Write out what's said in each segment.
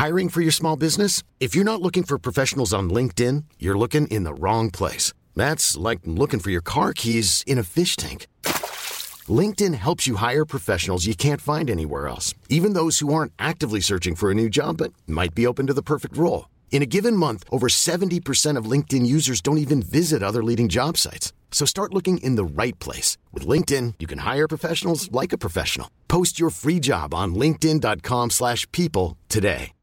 Hiring for your small business? If you're not looking for professionals on LinkedIn, you're looking in the wrong place. That's like looking for your car keys in a fish tank. LinkedIn helps you hire professionals you can't find anywhere else, even those who aren't actively searching for a new job but might be open to the perfect role. In a given month, over 70% of LinkedIn users don't even visit other leading job sites. So start looking in the right place. With LinkedIn, you can hire professionals like a professional. Post your free job on linkedin.com/people today.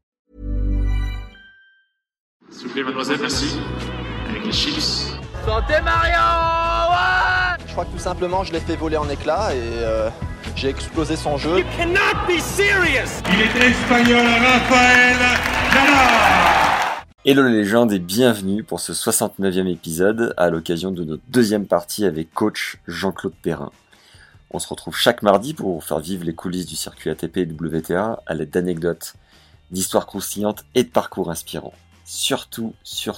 S'il vous plaît, mademoiselle, merci. Avec les chips. Santé Mario! Ouais. Je crois que tout simplement, je l'ai fait voler en éclats et j'ai explosé son jeu. You cannot be serious! Il est espagnol, Rafael Nadal. Hello les légendes et bienvenue pour ce 69e épisode à l'occasion de notre deuxième partie avec coach Jean-Claude Perrin. On se retrouve chaque mardi pour vous faire vivre les coulisses du circuit ATP et WTA à l'aide d'anecdotes, d'histoires croustillantes et de parcours inspirants. Surtout,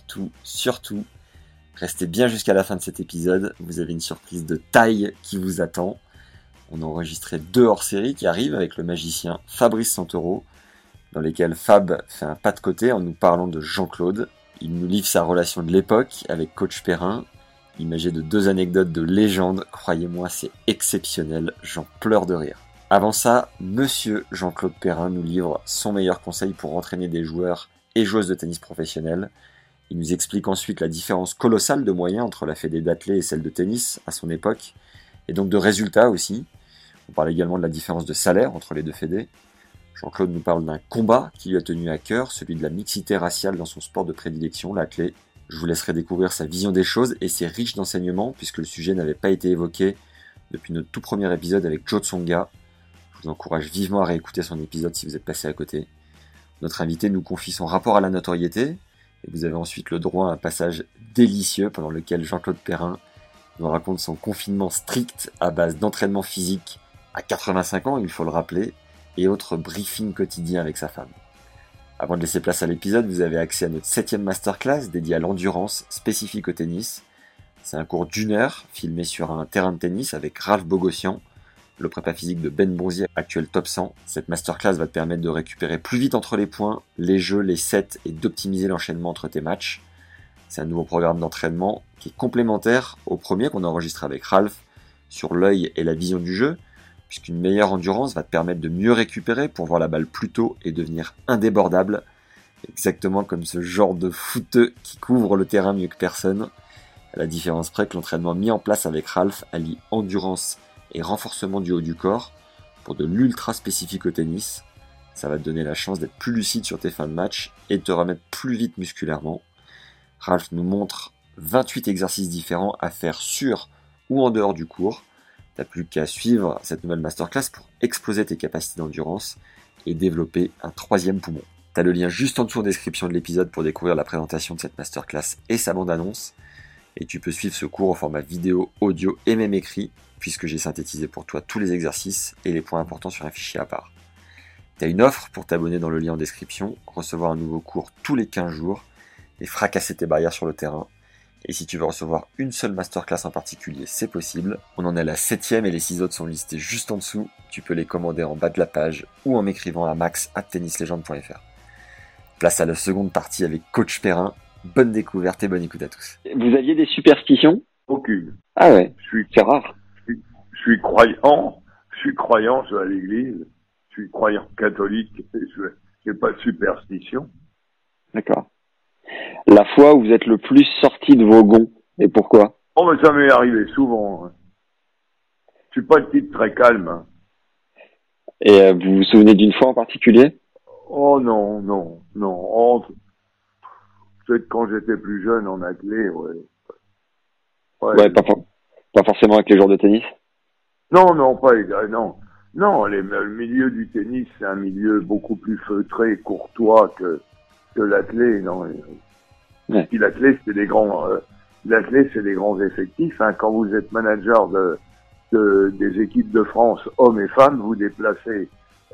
restez bien jusqu'à la fin de cet épisode, vous avez une surprise de taille qui vous attend. On a enregistré 2 hors-série qui arrivent avec le magicien Fabrice Santoro, dans lesquels Fab fait un pas de côté en nous parlant de Jean-Claude. Il nous livre sa relation de l'époque avec coach Perrin, imagé de 2 anecdotes de légende, croyez-moi c'est exceptionnel, j'en pleure de rire. Avant ça, monsieur Jean-Claude Perrin nous livre son meilleur conseil pour entraîner des joueurs et joueuses de tennis professionnels. Il nous explique ensuite la différence colossale de moyens entre la fédé d'athlée et celle de tennis à son époque, et donc de résultats aussi. On parle également de la différence de salaire entre les deux fédés. Jean-Claude nous parle d'un combat qui lui a tenu à cœur, celui de la mixité raciale dans son sport de prédilection, l'athlé. Je vous laisserai découvrir sa vision des choses et c'est riche d'enseignements puisque le sujet n'avait pas été évoqué depuis notre tout premier épisode avec Joe Tsonga. Je vous encourage vivement à réécouter son épisode si vous êtes passé à côté. Notre invité nous confie son rapport à la notoriété et vous avez ensuite le droit à un passage délicieux pendant lequel Jean-Claude Perrin nous raconte son confinement strict à base d'entraînement physique à 85 ans, il faut le rappeler, et autres briefings quotidiens avec sa femme. Avant de laisser place à l'épisode, vous avez accès à notre 7e masterclass dédiée à l'endurance spécifique au tennis. C'est un cours d'1 heure filmé sur un terrain de tennis avec Ralph Bogossian, le prépa physique de Ben Bonzier, actuel top 100. Cette masterclass va te permettre de récupérer plus vite entre les points, les jeux, les sets et d'optimiser l'enchaînement entre tes matchs. C'est un nouveau programme d'entraînement qui est complémentaire au premier qu'on a enregistré avec Ralph sur l'œil et la vision du jeu, puisqu'une meilleure endurance va te permettre de mieux récupérer pour voir la balle plus tôt et devenir indébordable, exactement comme ce genre de footeux qui couvre le terrain mieux que personne, à la différence près que l'entraînement mis en place avec Ralph allie endurance et renforcement du haut du corps pour de l'ultra spécifique au tennis. Ça va te donner la chance d'être plus lucide sur tes fins de match et de te remettre plus vite musculairement. Ralph nous montre 28 exercices différents à faire sur ou en dehors du cours. T'as plus qu'à suivre cette nouvelle masterclass pour exploser tes capacités d'endurance et développer un 3e poumon. T'as le lien juste en dessous en description de l'épisode pour découvrir la présentation de cette masterclass et sa bande-annonce. Et tu peux suivre ce cours au format vidéo, audio et même écrit, puisque j'ai synthétisé pour toi tous les exercices et les points importants sur un fichier à part. T'as une offre pour t'abonner dans le lien en description, recevoir un nouveau cours tous les 15 jours et fracasser tes barrières sur le terrain. Et si tu veux recevoir une seule masterclass en particulier, c'est possible. On en est à la 7e et les 6 autres sont listés juste en dessous. Tu peux les commander en bas de la page ou en m'écrivant à max@tennislegende.fr. Place à la seconde partie avec coach Perrin. Bonne découverte et bonne écoute à tous. Vous aviez des superstitions ? Aucune. Ah ouais, C'est rare. Je suis croyant, je vais à l'église, je suis croyant catholique, j'ai pas de superstition. D'accord. La fois où vous êtes le plus sorti de vos gonds, et pourquoi ? Oh, mais ça m'est arrivé souvent. Je suis pas le type très calme. Hein. Et vous vous souvenez d'une fois en particulier ? Oh non. Oh, peut-être quand j'étais plus jeune en athlée, ouais. Ouais, pas forcément avec les joueurs de tennis ? Non, Non, le milieu du tennis, c'est un milieu beaucoup plus feutré, courtois que l'athlé, non. Ouais. Puis l'athlé, c'est des grands effectifs, hein. Quand vous êtes manager des équipes de France, hommes et femmes, vous déplacez,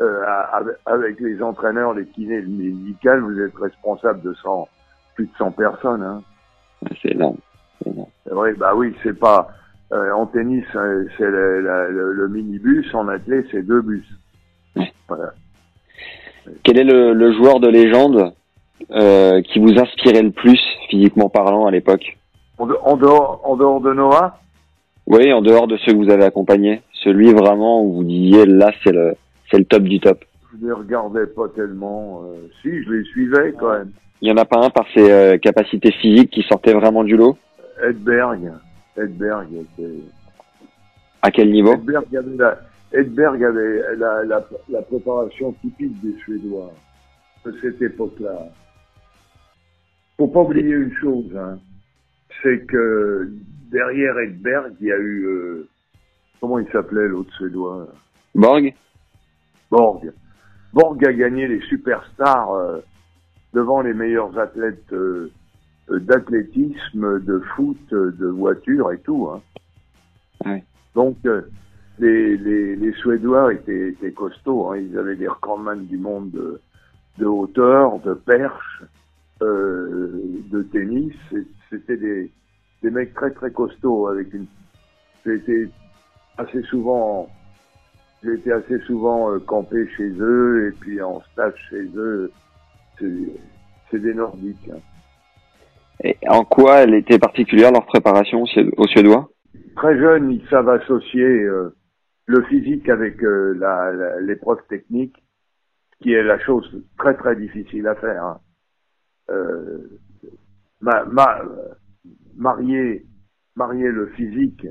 avec les entraîneurs, les kinés, le médical, vous êtes responsable de plus de 100 personnes, hein. C'est énorme. C'est vrai, bah oui, c'est pas, en tennis, c'est le minibus, en athlé, c'est 2 bus. Ouais. Voilà. Quel est le joueur de légende qui vous inspirait le plus, physiquement parlant, à l'époque? En dehors de Noah? Oui, en dehors de ceux que vous avez accompagnés. Celui vraiment où vous disiez, là, c'est le top du top. Je les regardais pas tellement. Si, je les suivais quand même. Il y en a pas un par ses capacités physiques qui sortait vraiment du lot? Edberg était... À quel niveau? Edberg avait la préparation typique des Suédois de cette époque-là. Faut pas oublier une chose, hein, c'est que derrière Edberg, il y a eu comment il s'appelait l'autre Suédois? Borg. Borg a gagné les superstars devant les meilleurs athlètes d'athlétisme, de foot, de voiture et tout. Hein. Ouais. Donc les Suédois étaient costauds. Hein. Ils avaient des recordman du monde de hauteur, de perche, de tennis. C'était des mecs très très costauds avec une. J'ai été assez souvent campé chez eux et puis en stage chez eux. C'est des Nordiques. Hein. Et en quoi elle était particulière leur préparation aux Suédois? Très jeunes, ils savent associer le physique avec l'épreuve technique, qui est la chose très très difficile à faire. Hein. Marier le physique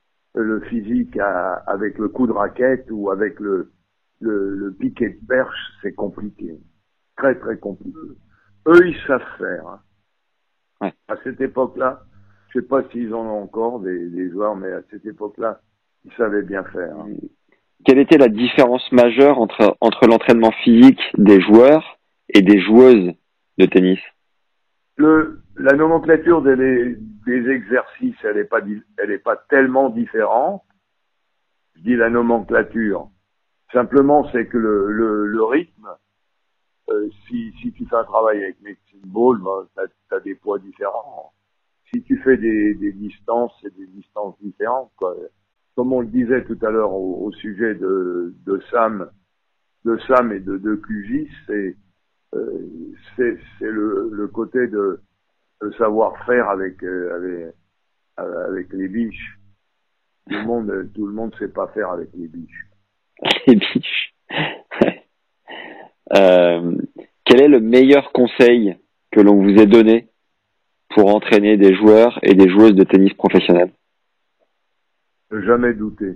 avec le coup de raquette ou avec le piquet de perche, c'est compliqué. Très très compliqué. Eux, ils savent faire. Hein. Ouais. À cette époque-là, je sais pas s'ils en ont encore des joueurs, mais à cette époque-là, ils savaient bien faire. Hein. Quelle était la différence majeure entre l'entraînement physique des joueurs et des joueuses de tennis? La nomenclature des exercices, elle est pas tellement différente. Je dis la nomenclature. Simplement, c'est que le rythme, si tu fais un travail avec Medicine Ball, ben, t'as des poids différents. Si tu fais des distances, c'est des distances différentes, quoi. Comme on le disait tout à l'heure au sujet de Sam et de QGIS, c'est le côté de savoir-faire avec les biches. Tout le monde sait pas faire avec les biches. Les biches. Quel est le meilleur conseil que l'on vous ait donné pour entraîner des joueurs et des joueuses de tennis professionnels? Ne jamais douter.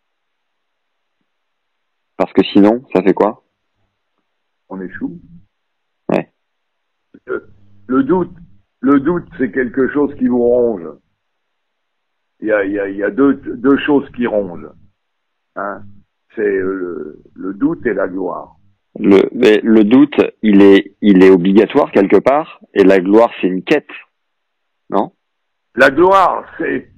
Parce que sinon, ça fait quoi? On échoue. Ouais. Le doute, c'est quelque chose qui vous ronge. Il y a deux choses qui rongent. Hein. C'est le doute et la gloire. Mais le doute, il est obligatoire quelque part, et la gloire, c'est une quête, non? La gloire, c'est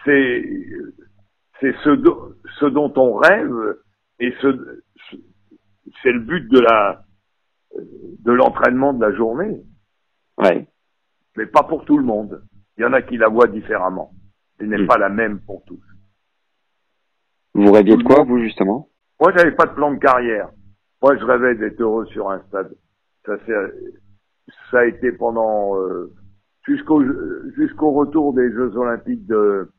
ce dont on rêve, et c'est le but de l'entraînement de la journée. Ouais. Mais pas pour tout le monde. Il y en a qui la voient différemment. Elle n'est pas la même pour tous. Vous rêviez de quoi, vous, justement? Moi, j'avais pas de plan de carrière. Moi, je rêvais d'être heureux sur un stade. Ça a été pendant jusqu'au retour des Jeux Olympiques de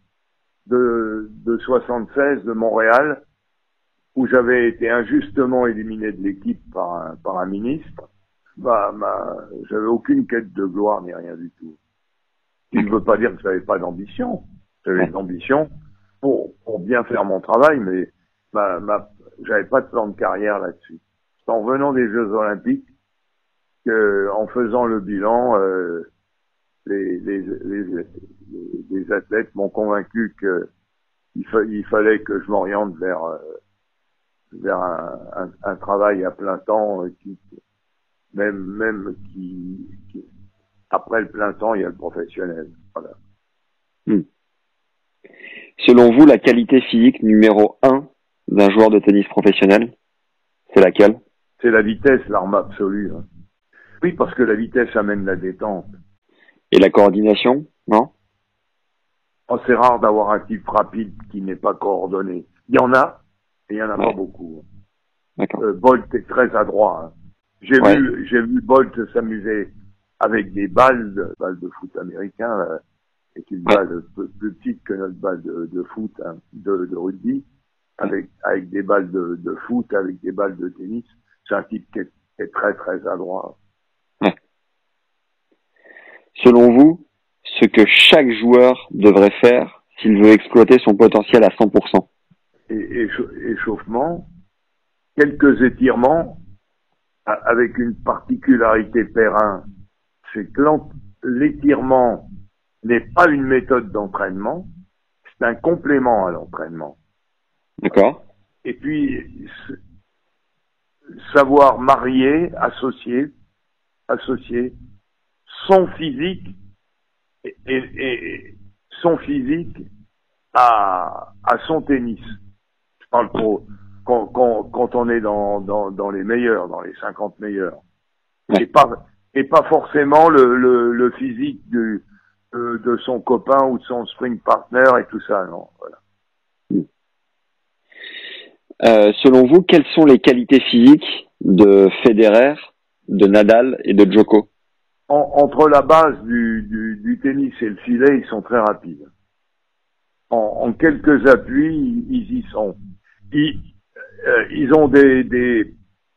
76 de Montréal, où j'avais été injustement éliminé de l'équipe par un ministre. J'avais aucune quête de gloire ni rien du tout. Ce qui ne veut pas dire que j'avais pas d'ambition. J'avais de l'ambition pour bien faire mon travail, mais j'avais pas de plan de carrière là-dessus. C'est en venant des Jeux Olympiques en faisant le bilan, les athlètes m'ont convaincu il fallait que je m'oriente vers un travail à plein temps, même qui après le plein temps, il y a le professionnel. Voilà. Selon vous, la qualité physique numéro 1 d'un joueur de tennis professionnel, c'est laquelle? C'est la vitesse, l'arme absolue. Hein. Oui, parce que la vitesse amène la détente. Et la coordination, non? Oh, c'est rare d'avoir un type rapide qui n'est pas coordonné. Il y en a, et il y en a pas beaucoup. D'accord. Bolt est très adroit. Hein. J'ai vu Bolt s'amuser avec des balles de foot américain, et une balle plus petite que notre balle de foot, hein, de rugby, avec des balles de foot, avec des balles de tennis. C'est un type qui est très très adroit. Ouais. Selon vous, ce que chaque joueur devrait faire s'il veut exploiter son potentiel à 100%? Échauffement, quelques étirements, avec une particularité Perrin, c'est que l'étirement n'est pas une méthode d'entraînement, c'est un complément à l'entraînement. D'accord. Et puis, savoir marier, associer son physique et son physique à son tennis. Je parle pour quand on est dans les meilleurs, dans les 50 meilleurs. Et pas forcément le physique de son copain ou de son spring partner et tout ça, non, voilà. Selon vous, quelles sont les qualités physiques de Federer, de Nadal et de Djoko? Entre la base du tennis et le filet, ils sont très rapides. En quelques appuis, ils y sont. Ils ont des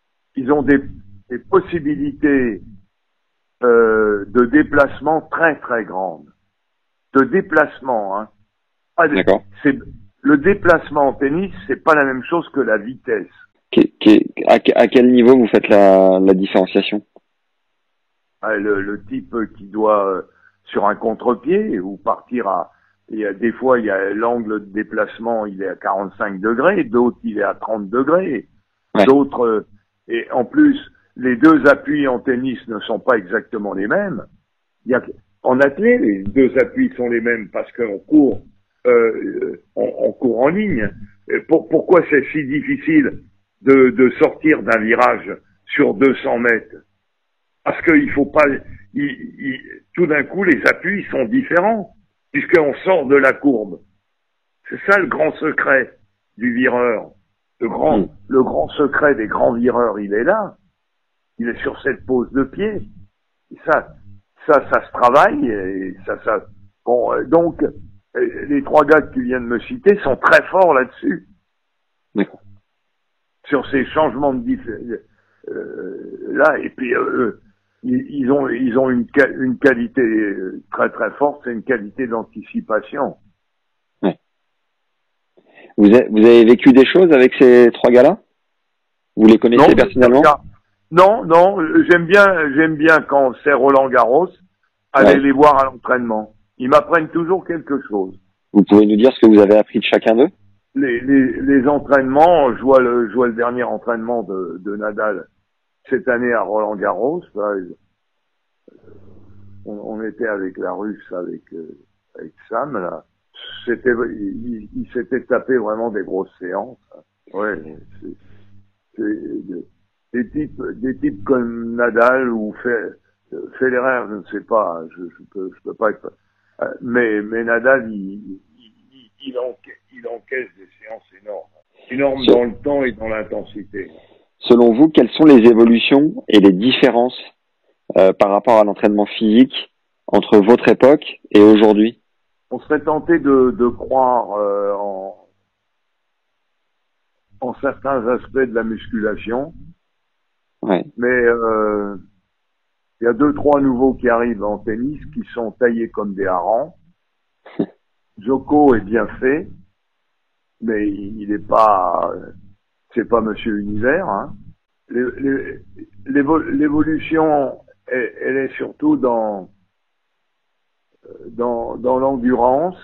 possibilités de déplacement très très grandes. De déplacement, hein. D'accord. Le déplacement en tennis, c'est pas la même chose que la vitesse. À quel niveau vous faites la différenciation? Le type qui doit sur un contre-pied ou partir des fois il y a l'angle de déplacement, il est à 45 degrés, d'autres il est à 30 degrés, d'autres et en plus les deux appuis en tennis ne sont pas exactement les mêmes. En athlée, les deux appuis sont les mêmes parce qu'on court on court en ligne. Pourquoi c'est si difficile de sortir d'un virage sur 200 mètres? Parce qu'il faut pas, tout d'un coup, les appuis sont différents, puisqu'on sort de la courbe. C'est ça le grand secret du vireur. Le grand secret des grands vireurs, il est là. Il est sur cette pose de pied. Et ça se travaille, et bon, donc, les trois gars que tu viens de me citer sont très forts là-dessus. D'accord. Sur ces changements de là, et puis ils ont une qualité très très forte, c'est une qualité d'anticipation. Ouais. Vous avez vécu des choses avec ces trois gars-là? Vous les connaissez personnellement? Non, j'aime bien quand c'est Roland Garros, aller les voir à l'entraînement. Ils m'apprennent toujours quelque chose. Vous pouvez nous dire ce que vous avez appris de chacun d'eux? Les entraînements, je vois le dernier entraînement de Nadal cette année à Roland Garros. Là, on était avec la Russe, avec Sam là. Il s'était tapé vraiment des grosses séances. Ouais, des types comme Nadal ou Federer, je ne sais pas, je peux pas être. Mais Nadal, il encaisse des séances énormes dans le temps et dans l'intensité. Selon vous, quelles sont les évolutions et les différences par rapport à l'entraînement physique entre votre époque et aujourd'hui? On serait tenté de croire en certains aspects de la musculation, mais il y a 2-3 nouveaux qui arrivent en tennis qui sont taillés comme des harengs. Djoko est bien fait, mais il est pas, c'est pas Monsieur Univers, hein. L'évolution, elle est surtout dans l'endurance,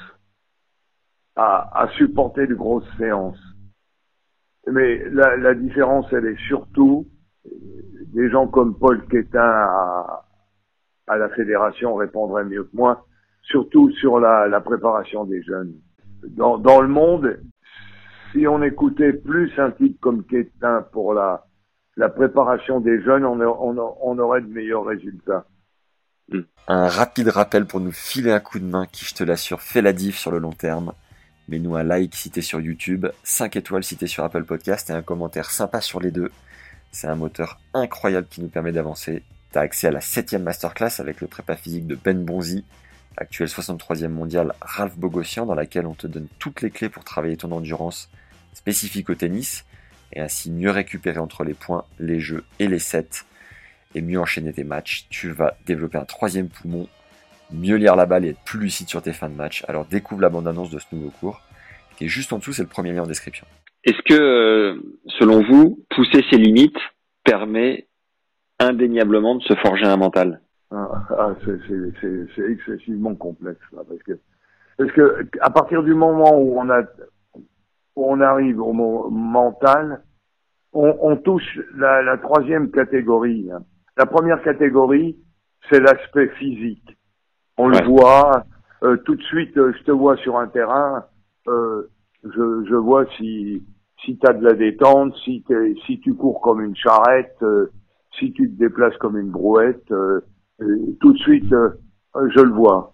à supporter de grosses séances. Mais la différence, elle est surtout des gens comme Paul Quétin à la fédération répondraient mieux que moi, surtout sur la préparation des jeunes. Dans le monde, si on écoutait plus un type comme Quétin pour la préparation des jeunes, on aurait de meilleurs résultats. Un rapide rappel pour nous filer un coup de main qui, je te l'assure, fait la diff sur le long terme. Mets-nous un like si t'es sur YouTube, 5 étoiles si t'es sur Apple Podcast et un commentaire sympa sur les deux. C'est un moteur incroyable qui nous permet d'avancer. T'as accès à la 7e masterclass avec le prépa physique de Ben Bonzi, actuel 63e mondial Ralph Bogossian, dans laquelle on te donne toutes les clés pour travailler ton endurance spécifique au tennis et ainsi mieux récupérer entre les points, les jeux et les sets et mieux enchaîner tes matchs. Tu vas développer un 3e poumon, mieux lire la balle et être plus lucide sur tes fins de match. Alors découvre la bande-annonce de ce nouveau cours qui est juste en dessous, c'est le premier lien en description. Est-ce que, selon vous, pousser ses limites permet indéniablement de se forger un mental? C'est excessivement complexe là, parce que à partir du moment où on arrive au mental, on touche la 3e catégorie. Hein. La première catégorie, c'est l'aspect physique. On le voit tout de suite. Je te vois sur un terrain, je vois si t'as de la détente, si tu cours comme une charrette, si tu te déplaces comme une brouette, tout de suite, je le vois.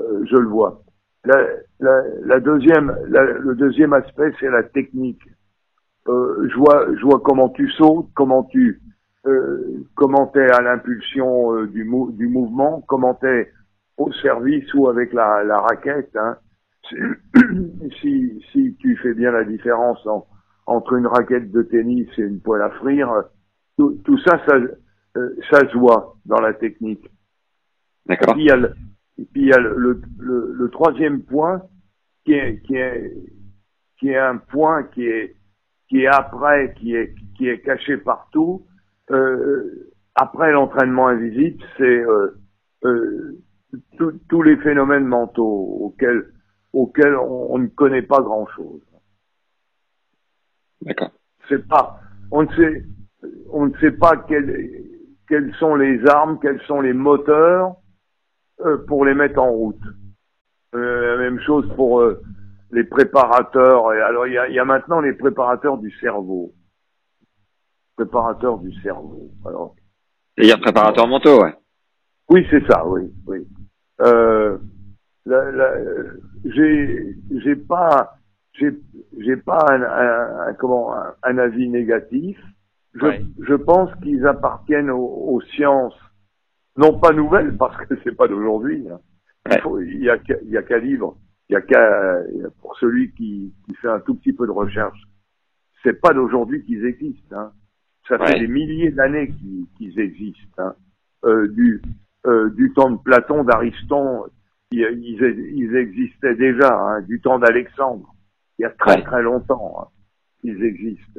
Le deuxième aspect, c'est la technique. Je vois comment tu sautes, comment t'es à l'impulsion du mouvement, comment t'es au service ou avec la raquette. Hein. Si tu fais bien la différence entre une raquette de tennis et une poêle à frire, tout ça se voit dans la technique. D'accord. Et puis il y a le 3e point qui est un point qui est après, qui est caché partout. Après l'entraînement invisible, c'est tous les phénomènes mentaux auxquels on ne connaît pas grand-chose. D'accord. On ne sait pas quelles sont les armes, quels sont les moteurs pour les mettre en route. La même chose pour les préparateurs. Et alors il y a maintenant les préparateurs du cerveau. Alors, C'est-à-dire préparateurs mentaux, ouais. Oui, c'est ça, oui. J'ai pas un avis négatif. Je pense qu'ils appartiennent aux sciences, non pas nouvelles, parce que c'est pas d'aujourd'hui. Hein. Il y a qu'à lire, pour celui qui fait un tout petit peu de recherche, c'est pas d'aujourd'hui qu'ils existent. Hein. Ça fait des milliers d'années qu'ils existent. Hein. Du temps de Platon, d'Aristote, ils existaient déjà. Hein. Du temps d'Alexandre, il y a très longtemps, hein, qu'ils existent.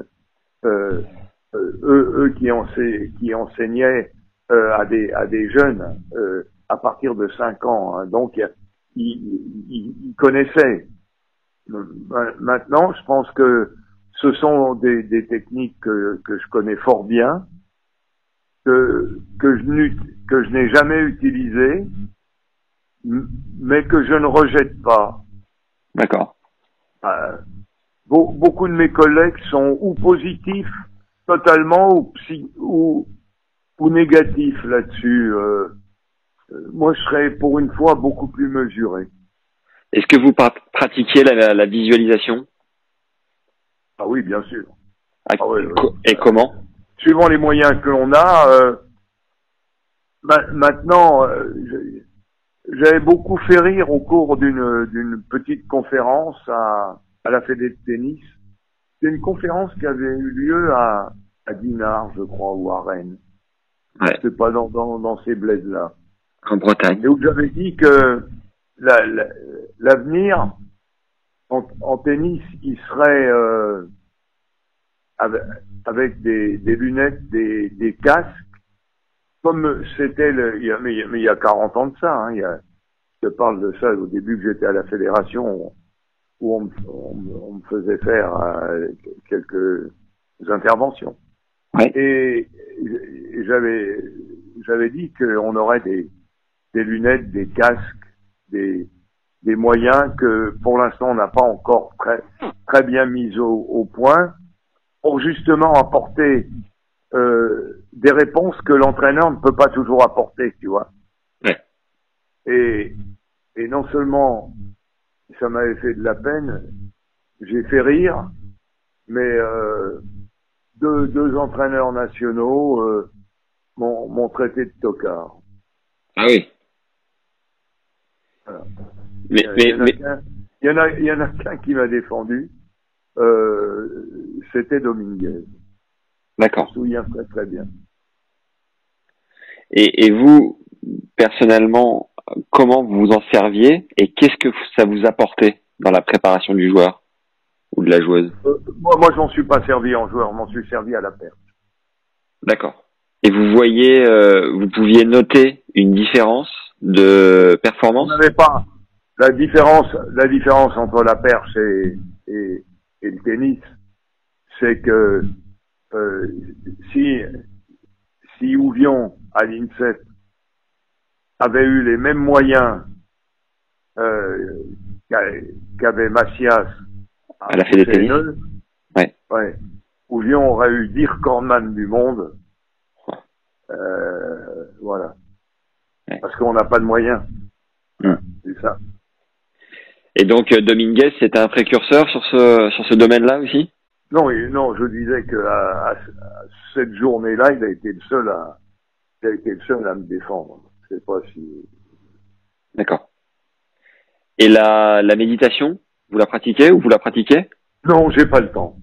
Eux qui enseignaient à des jeunes à partir de 5 ans. Hein. Donc ils connaissaient. Maintenant, je pense que ce sont des techniques que je connais fort bien, que je n'ai jamais utilisées, mais que je ne rejette pas. D'accord. Beaucoup de mes collègues sont ou positifs totalement ou négatifs là-dessus. Moi, je serais pour une fois beaucoup plus mesuré. Est-ce que vous pratiquiez la visualisation? Ah oui, bien sûr. Et comment? Suivant les moyens que l'on a. Maintenant, j'avais beaucoup fait rire au cours d'une petite conférence à la Fédé de tennis. C'est une conférence qui avait eu lieu à Dinard, je crois, ou à Rennes. Ouais. C'est pas dans ces bleds-là. En Bretagne. Et où j'avais dit que l'avenir en tennis, il serait avec des lunettes, des casques, comme c'était il y a 40 ans de ça. Hein, je te parle de ça au début que j'étais à la fédération, où on me faisait faire quelques interventions. Ouais. Et j'avais dit qu'on aurait des lunettes, des casques, des moyens que pour l'instant on n'a pas encore très bien mis au point pour justement apporter des réponses que l'entraîneur ne peut pas toujours apporter, tu vois. Ouais. Et non seulement ça m'avait fait de la peine, j'ai fait rire, mais deux entraîneurs nationaux m'ont traité de tocard. Ah oui. Voilà. Il y en a qu'un qui m'a défendu. C'était Dominguez. D'accord. Je me souviens très très bien. Et vous, personnellement, comment vous vous en serviez et qu'est-ce que ça vous apportait dans la préparation du joueur ou de la joueuse? Moi, je m'en suis pas servi en joueur, je m'en suis servi à la perche. D'accord. Et vous voyez, vous pouviez noter une différence de performance? On n'avait pas la différence entre la perche et le tennis, c'est que si Ouvion à l'INSEP avait eu les mêmes moyens qu'avait Macias à la Fédé tennis, ouais, Ouvion aurait eu 10 recordman du monde. Voilà. Ouais. Parce qu'on n'a pas de moyens. C'est ça. Et donc Dominguez, c'était un précurseur sur ce domaine-là aussi? Non, je disais que à cette journée-là, il a été le seul à me défendre. Je sais pas si. D'accord. Et la méditation, vous la pratiquez ou vous la pratiquez? Non, j'ai pas le temps.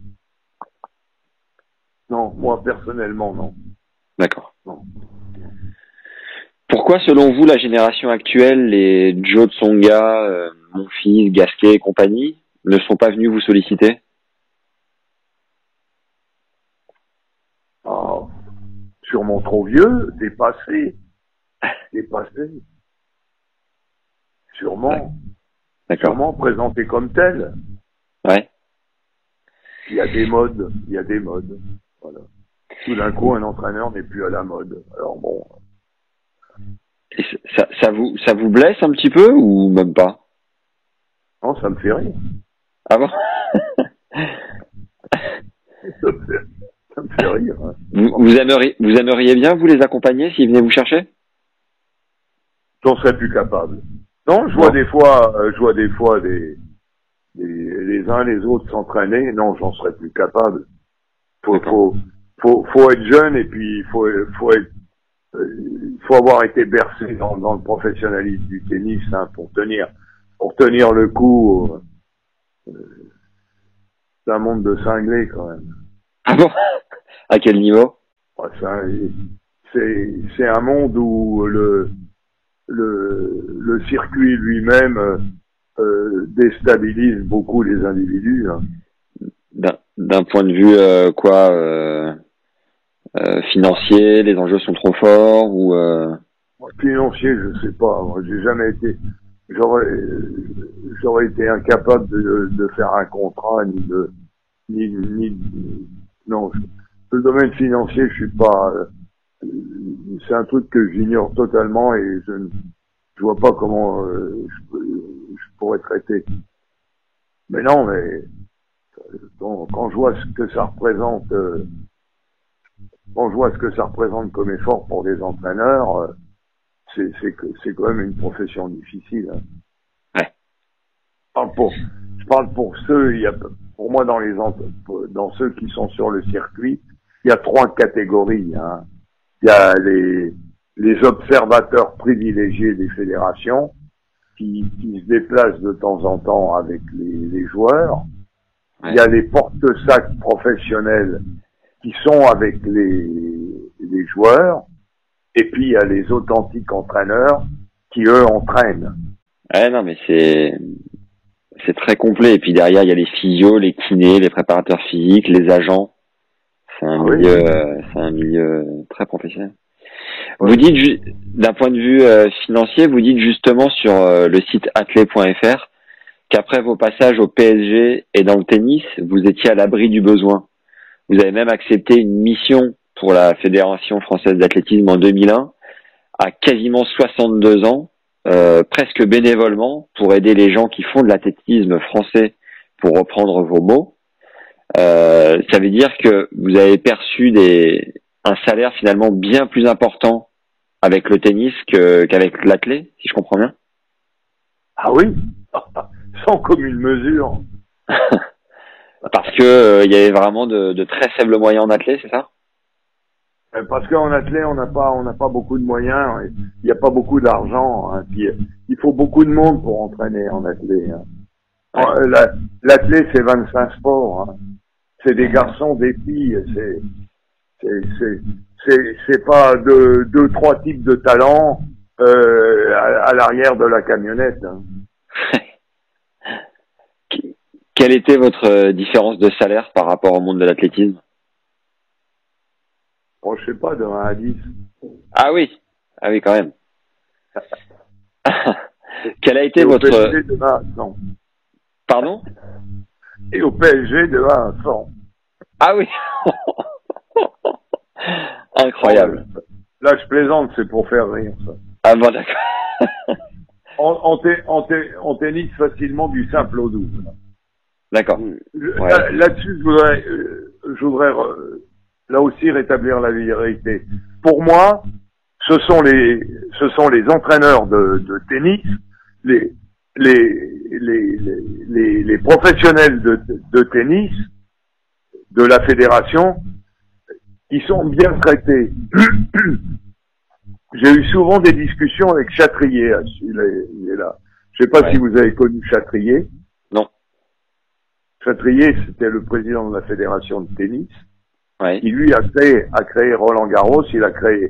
Non, moi personnellement, non. D'accord. Non. Pourquoi, selon vous, la génération actuelle, les Joe Tsonga, Monfils, Gasquet et compagnie, ne sont pas venus vous solliciter? Oh, sûrement trop vieux, dépassé. Sûrement. Ouais. D'accord. Sûrement présenté comme tel. Ouais. Il y a des modes. Voilà. Tout d'un coup, un entraîneur n'est plus à la mode. Alors bon. Et ça vous blesse un petit peu ou même pas? Non, ça me fait rire. Ah bon? Ça me fait rire. Hein. Vous aimeriez bien vous les accompagner s'ils venaient vous chercher? J'en serais plus capable. Non, je vois des fois les uns les autres s'entraîner. Non, j'en serais plus capable. Faut être jeune et puis faut avoir été bercé dans le professionnalisme du tennis, hein, pour tenir le coup. C'est un monde de cinglés quand même. Ah bon? À quel niveau? C'est un monde où le circuit lui-même déstabilise beaucoup les individus. Hein. D'un point de vue financier, les enjeux sont trop forts ou Financier, je sais pas. Moi, j'ai jamais été. J'aurais été incapable de faire un contrat non. Le domaine financier, je suis pas. C'est un truc que j'ignore totalement et je vois pas comment je pourrais traiter. Mais non, mais quand je vois ce que ça représente, comme effort pour des entraîneurs, c'est quand même une profession difficile. Hein. Ouais. Je parle pour ceux, pour moi dans ceux qui sont sur le circuit, il y a 3 catégories. Hein. Il y a les observateurs privilégiés des fédérations qui se déplacent de temps en temps avec les joueurs. Ouais. Il y a les porte-sacs professionnels qui sont avec les joueurs. Et puis il y a les authentiques entraîneurs qui eux entraînent. Ouais, non, mais c'est très complet. Et puis derrière il y a les physios, les kinés, les préparateurs physiques, les agents. C'est un milieu très professionnel. Ouais. Vous dites, d'un point de vue financier, vous dites justement sur le site athlé.fr qu'après vos passages au PSG et dans le tennis, vous étiez à l'abri du besoin. Vous avez même accepté une mission pour la Fédération française d'athlétisme en 2001, à quasiment 62 ans, presque bénévolement, pour aider les gens qui font de l'athlétisme français, pour reprendre vos mots. Ça veut dire que vous avez perçu un salaire finalement bien plus important avec le tennis qu'avec l'athlé, si je comprends bien. Ah oui, sans commune mesure. Parce que il y avait vraiment de très faibles moyens en athlée, c'est ça? Parce qu'en athlée, on n'a pas beaucoup de moyens. Il n'y a pas beaucoup d'argent. Hein. Puis, il faut beaucoup de monde pour entraîner en athlée. Hein. Ouais. L'athlée, c'est 25 sports. Hein. C'est des garçons, des filles. C'est pas deux, trois types de talents à l'arrière de la camionnette. Hein. Quelle était votre différence de salaire par rapport au monde de l'athlétisme? Bon, je sais pas, de 1 à 10. Ah oui, quand même. Quel a été Et votre... au PSG de 1 à 100. Pardon? Et au PSG de 1 à 100. Ah oui. Incroyable. Là, je plaisante, c'est pour faire rire, ça. Ah bon, d'accord. En tennis, facilement du simple au double. D'accord. Ouais. Là-dessus, je voudrais là aussi rétablir la vérité. Pour moi, ce sont les entraîneurs de tennis, les professionnels de tennis de la fédération qui sont bien traités. J'ai eu souvent des discussions avec Chatrier, il est là. Je sais pas si vous avez connu Chatrier. Non. Chatrier, c'était le président de la fédération de tennis. Ouais. Qui lui a créé Roland Garros, il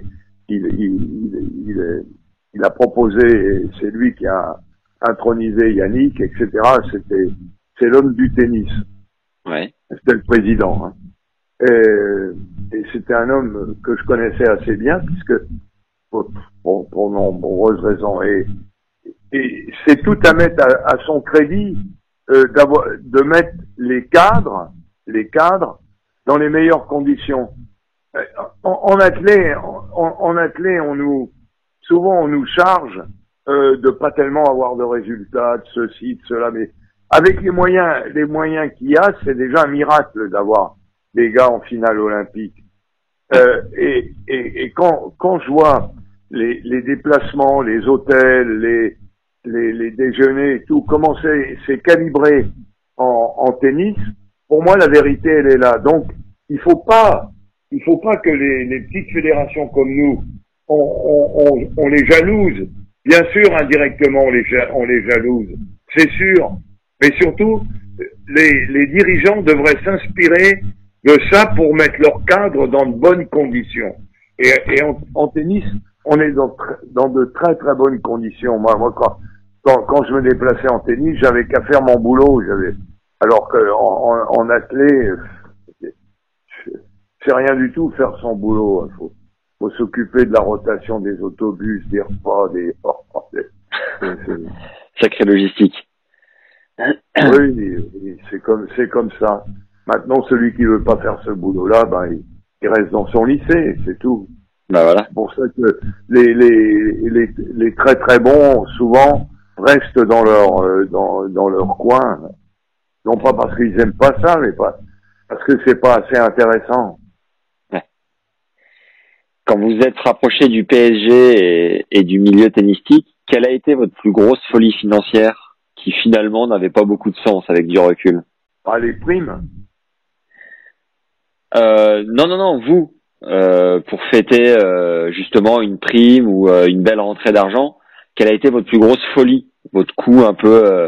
a proposé, c'est lui qui a intronisé Yannick, etc. C'est l'homme du tennis. Ouais. C'était le président. Hein. Et c'était un homme que je connaissais assez bien, puisque pour nombreuses raisons. Et c'est tout à mettre à son crédit de mettre les cadres dans les meilleures conditions. En athlée, on nous charge de pas tellement avoir de résultats, de ceci, de cela, mais avec les moyens qu'il y a, c'est déjà un miracle d'avoir des gars en finale olympique. Et quand je vois les déplacements, les hôtels, les déjeuners et tout, comment c'est calibré en tennis, pour moi, la vérité, elle est là. Donc, il faut pas que les petites fédérations comme nous, on les jalouse. Bien sûr, indirectement, on les jalouse. C'est sûr. Mais surtout, les dirigeants devraient s'inspirer de ça pour mettre leur cadre dans de bonnes conditions. Et en tennis, on est dans de très très bonnes conditions. Moi, quand je me déplaçais en tennis, j'avais qu'à faire mon boulot. Alors que en athlée, c'est rien du tout faire son boulot. Faut s'occuper de la rotation des autobus, des repas, Sacrée logistique. Oui, c'est comme ça. Maintenant, celui qui veut pas faire ce boulot-là, il reste dans son lycée, c'est tout. Voilà. C'est pour ça que les très très bons, souvent, restent dans leur coin. Non pas parce qu'ils aiment pas ça, mais parce que c'est pas assez intéressant. Ouais. Quand vous êtes rapproché du PSG et du milieu tennistique, quelle a été votre plus grosse folie financière qui finalement n'avait pas beaucoup de sens avec du recul? Les primes. Non, vous, pour fêter justement une prime ou une belle rentrée d'argent, quelle a été votre plus grosse folie, votre coup un peu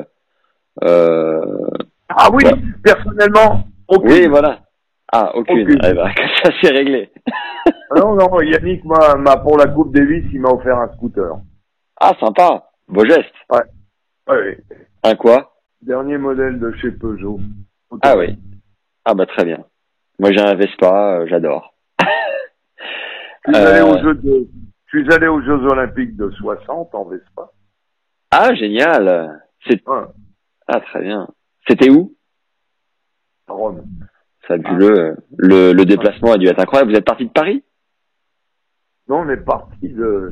Ah oui, personnellement, aucune. Oui, voilà. Ah, aucune. Eh ben, ça c'est réglé. Non, Yannick m'a pour la Coupe Davis, il m'a offert un scooter. Ah, sympa. Beau geste. Ouais. Un quoi? Dernier modèle de chez Peugeot. Ah oui. Ah bah très bien. Moi j'ai un Vespa, j'adore. Je suis allé aux Jeux Olympiques de 60 en Vespa. Ah, génial. Ah, très bien. C'était où? À Rome. Fabuleux. Le déplacement a dû être incroyable. Vous êtes parti de Paris? Non, on est parti de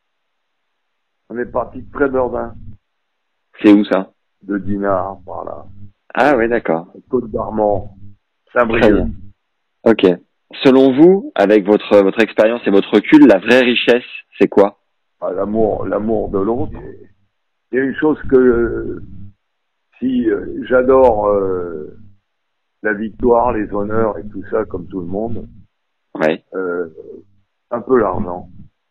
Tréverdun. C'est où ça? De Dinard, par là. Ah oui, d'accord. Côte d'Armor. Saint-Brieuc. Ok. Selon vous, avec votre expérience et votre recul, la vraie richesse, c'est quoi? L'amour de l'autre. Il y a une chose que si j'adore la victoire, les honneurs et tout ça, comme tout le monde. Ouais. Un peu l'argent.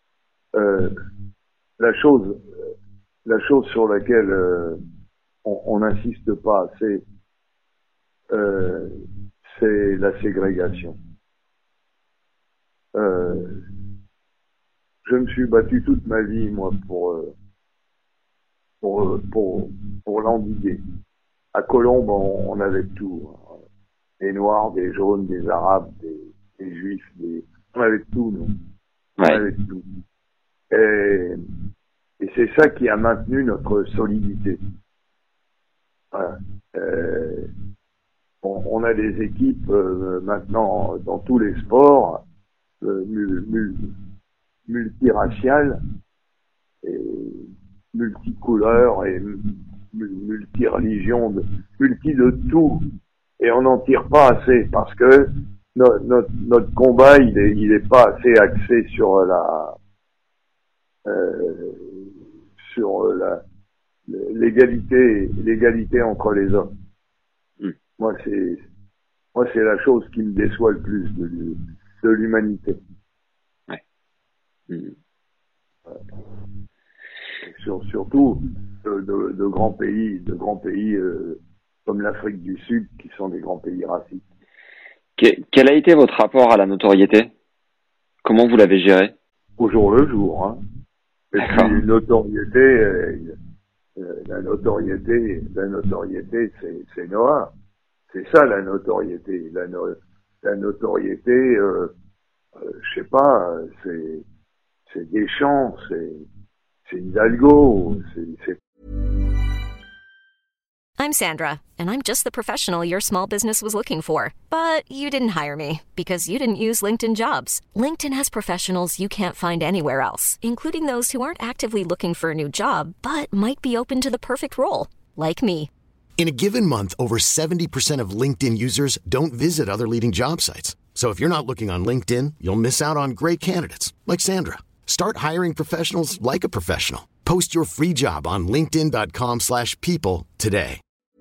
La chose sur laquelle on n'insiste pas assez, c'est la ségrégation. Je me suis battu toute ma vie, moi, pour l'endiguer. À Colombes, on avait tout. Des Noirs, des Jaunes, des Arabes, des Juifs, on avait tout, nous. On avait tout. Et c'est ça qui a maintenu notre solidité. Voilà. On a des équipes maintenant dans tous les sports multiraciales et multicouleurs et multireligions, multi de tout. Et on n'en tire pas assez parce que notre combat il est pas assez axé sur l'égalité entre les hommes. Moi c'est la chose qui me déçoit le plus de l'humanité. Ouais. Surtout de grands pays comme l'Afrique du Sud qui sont des grands pays racistes. Quel a été votre rapport à la notoriété? Comment vous l'avez géré? Au jour le jour, hein. Et puis la notoriété, c'est Noah. C'est ça la notoriété. La notoriété, je sais pas, c'est Deschamps, c'est Hidalgo, c'est. I'm Sandra, and I'm just the professional your small business was looking for. But you didn't hire me because you didn't use LinkedIn Jobs. LinkedIn has professionals you can't find anywhere else, including those who aren't actively looking for a new job, but might be open to the perfect role, like me. In a given month, over 70% of LinkedIn users don't visit other leading job sites. So if you're not looking on LinkedIn, you'll miss out on great candidates like Sandra. Start hiring professionals like a professional. Post your free job on linkedin.com/people today.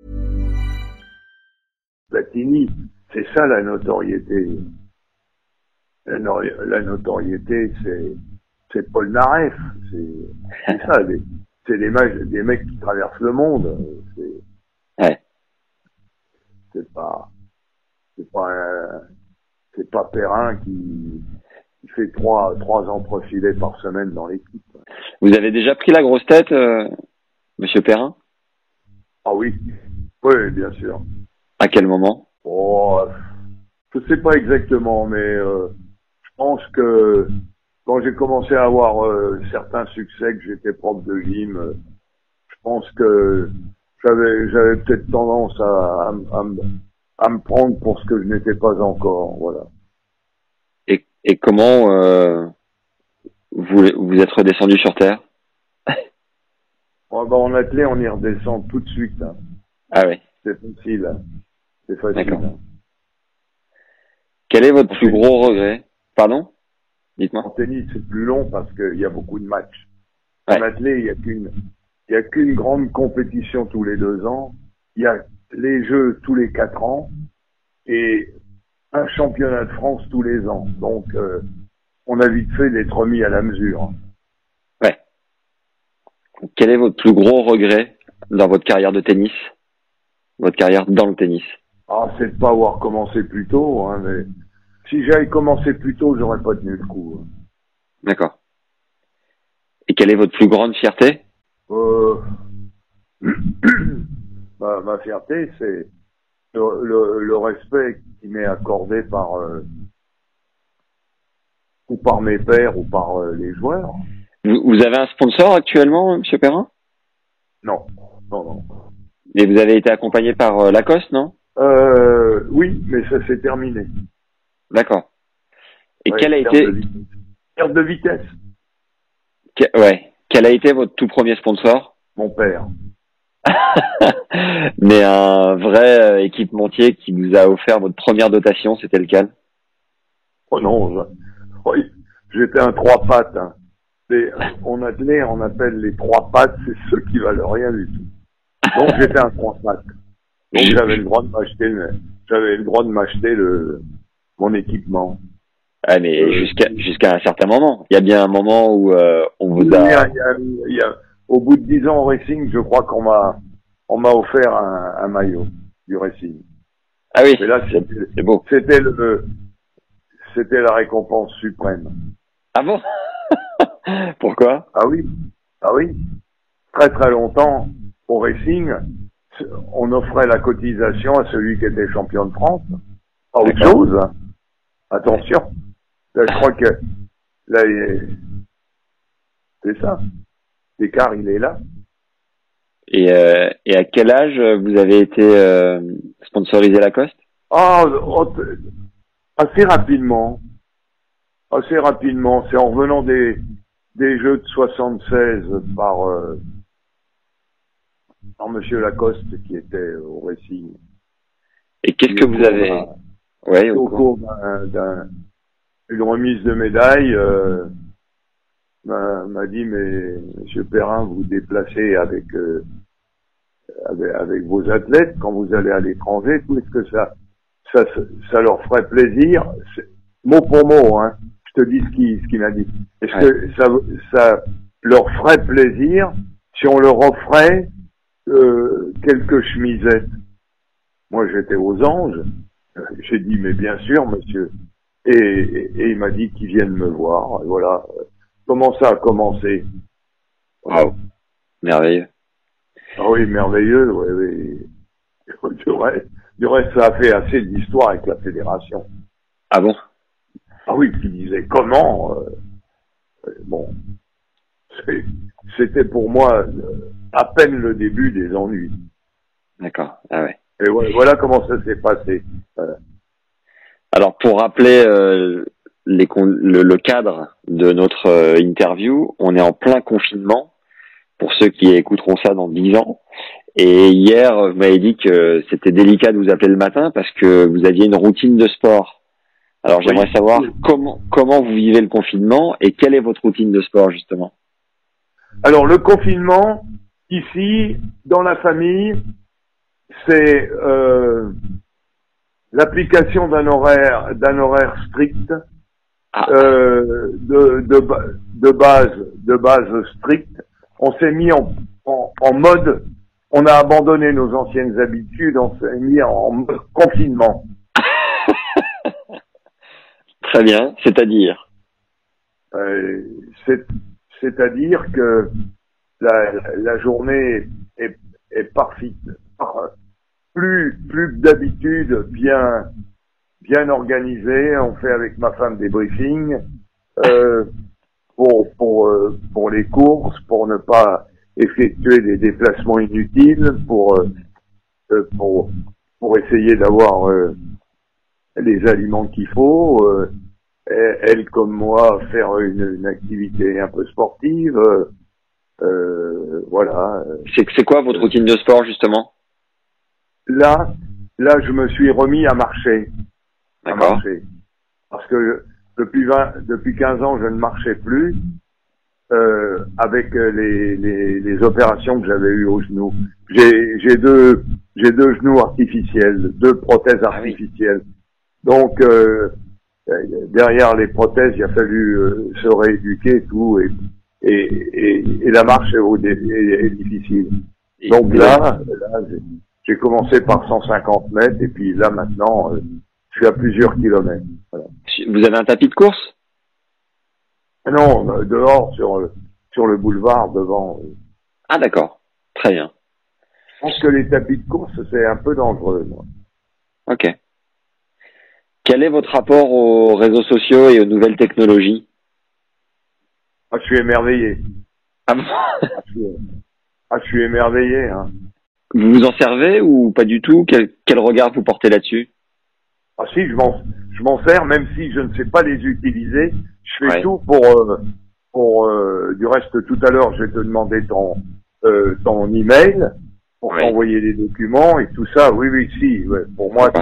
Platini, c'est ça la notoriété. La notoriété, c'est Paul Naref. C'est ça, c'est des mecs qui traversent le monde. C'est pas Perrin qui fait trois entrefilets par semaine dans l'équipe. Vous avez déjà pris la grosse tête, Monsieur Perrin? Ah oui, bien sûr. À quel moment? Oh, je sais pas exactement, mais je pense que quand j'ai commencé à avoir certains succès, que j'étais prof de gym, je pense que j'avais peut-être tendance à me prendre pour ce que je n'étais pas encore, voilà. Et comment vous êtes redescendu sur terre? En athlée, on y redescend tout de suite. Hein. Ah oui. C'est facile. Hein. C'est facile. D'accord. Hein. Quel est votre plus gros regret? Pardon? Dites-moi. En tennis, c'est plus long parce qu'il y a beaucoup de matchs. Ouais. En athlée, il y a qu'une grande compétition tous les 2 ans. Il y a les Jeux tous les 4 ans. Et un championnat de France tous les ans. Donc, on a vite fait d'être remis à la mesure. Ouais. Quel est votre plus gros regret dans votre carrière de tennis? Votre carrière dans le tennis? C'est de pas avoir commencé plus tôt, hein, mais si j'avais commencé plus tôt, j'aurais pas tenu le coup. Hein. D'accord. Et quelle est votre plus grande fierté? Ma fierté, c'est le respect qui m'est accordé par ou par mes pairs ou par les joueurs. Vous avez un sponsor actuellement, Monsieur Perrin? Non. Et vous avez été accompagné par Lacoste, non? Oui, mais ça s'est terminé. D'accord. Et quel a été... Perte de vitesse. Quel a été votre tout premier sponsor? Mon père. Mais un vrai équipementier qui vous a offert votre première dotation, c'était lequel? Oh non, oui, j'étais un 3 pattes. Hein. On appelle les 3 pattes, c'est ceux qui valent rien du tout. Donc j'étais un 3 pattes. Donc j'avais le droit de m'acheter j'avais le droit de m'acheter mon équipement. Ah, mais jusqu'à un certain moment. Il y a bien un moment où on vous a... Il y a, au bout de 10 ans au Racing, je crois qu'on m'a offert un maillot du Racing. Ah oui, et là, c'est beau. C'était la récompense suprême. Ah bon? Pourquoi? Ah oui. Très très longtemps, au Racing, on offrait la cotisation à celui qui était champion de France. Pas autre chose. Hein. Attention. Là, je crois que là, c'est ça. L'écart, il est là. Et à quel âge vous avez été sponsorisé Lacoste? Assez rapidement. C'est en revenant des Jeux de 76 par Monsieur Lacoste qui était au Racing. Et qu'est-ce que vous avez... Au cours d'une remise de médaille, m'a dit, mais Monsieur Perrin, vous déplacez avec vos athlètes quand vous allez à l'étranger, est-ce que ça leur ferait plaisir, mot pour mot, hein, je te dis ce qu'il m'a dit. Est-ce que ça leur ferait plaisir si on leur offrait quelques chemisettes? Moi, j'étais aux anges. J'ai dit, mais bien sûr, monsieur. Et il m'a dit qu'il vienne me voir. Et voilà. Comment ça a commencé? Wow. Merveilleux. Ah oui, merveilleux, oui. Du reste, ça a fait assez d'histoire avec la fédération. Ah bon? Ah oui, qui disait comment? Bon. C'était pour moi à peine le début des ennuis. D'accord. Ah ouais. Et voilà comment ça s'est passé. Voilà. Alors, pour rappeler le cadre de notre interview, on est en plein confinement, pour ceux qui écouteront ça dans 10 ans. Et hier, vous m'avez dit que c'était délicat de vous appeler le matin parce que vous aviez une routine de sport. Alors, j'aimerais savoir comment vous vivez le confinement et quelle est votre routine de sport, justement. Alors, le confinement, ici, dans la famille, c'est l'application d'un horaire strict, de base stricte. On s'est mis en mode, on a abandonné nos anciennes habitudes, on s'est mis en mode confinement. Très bien, c'est-à-dire c'est-à-dire que la journée est parfaite, plus que d'habitude bien organisée. On fait avec ma femme des briefings pour les courses, pour ne pas effectuer des déplacements inutiles, pour essayer d'avoir les aliments qu'il faut. Elle comme moi faire une activité un peu sportive. Voilà. C'est quoi votre routine de sport, justement? Là, je me suis remis à marcher. D'accord. Parce que depuis 15 ans, je ne marchais plus, avec les opérations que j'avais eues au genou. J'ai deux genoux artificiels, 2 prothèses artificielles. Donc, derrière les prothèses, il a fallu se rééduquer et tout, et la marche est difficile. Donc là, j'ai commencé par 150 mètres, et puis là, maintenant, je suis à plusieurs kilomètres. Voilà. Vous avez un tapis de course? Non, dehors, sur le boulevard, devant. Ah, d'accord. Très bien. Je pense que les tapis de course, c'est un peu dangereux, moi. Ok. Quel est votre rapport aux réseaux sociaux et aux nouvelles technologies? Ah, je suis émerveillé. Ah bon? Je suis émerveillé, hein. Vous vous en servez ou pas du tout? Quel regard vous portez là-dessus? Ah si, je m'en sers, même si je ne sais pas les utiliser. Je fais tout pour du reste, tout à l'heure, je vais te demander ton email pour t'envoyer des documents et tout ça. Oui, si. Ouais. Pour moi,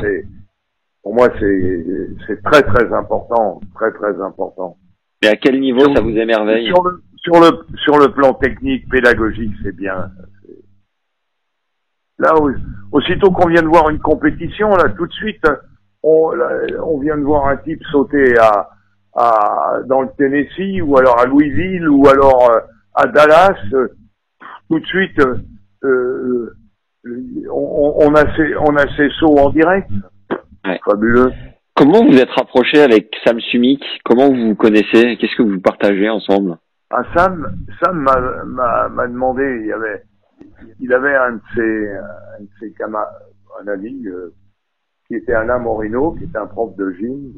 c'est très, très important. Très, très important. Et à quel niveau ça vous émerveille? Sur le plan technique, pédagogique, c'est bien. Là, aussitôt qu'on vient de voir une compétition, là, tout de suite, on vient de voir un type sauter dans le Tennessee, ou alors à Louisville, ou alors à Dallas. Tout de suite, on a ces sauts en direct. Ouais. Fabuleux. Comment vous êtes rapproché avec Sam Sumik? Comment vous vous connaissez? Qu'est-ce que vous partagez ensemble? Ah, Sam m'a demandé, il avait un de ses camarades, un ami, qui était Alain Morino, qui était un prof de gym,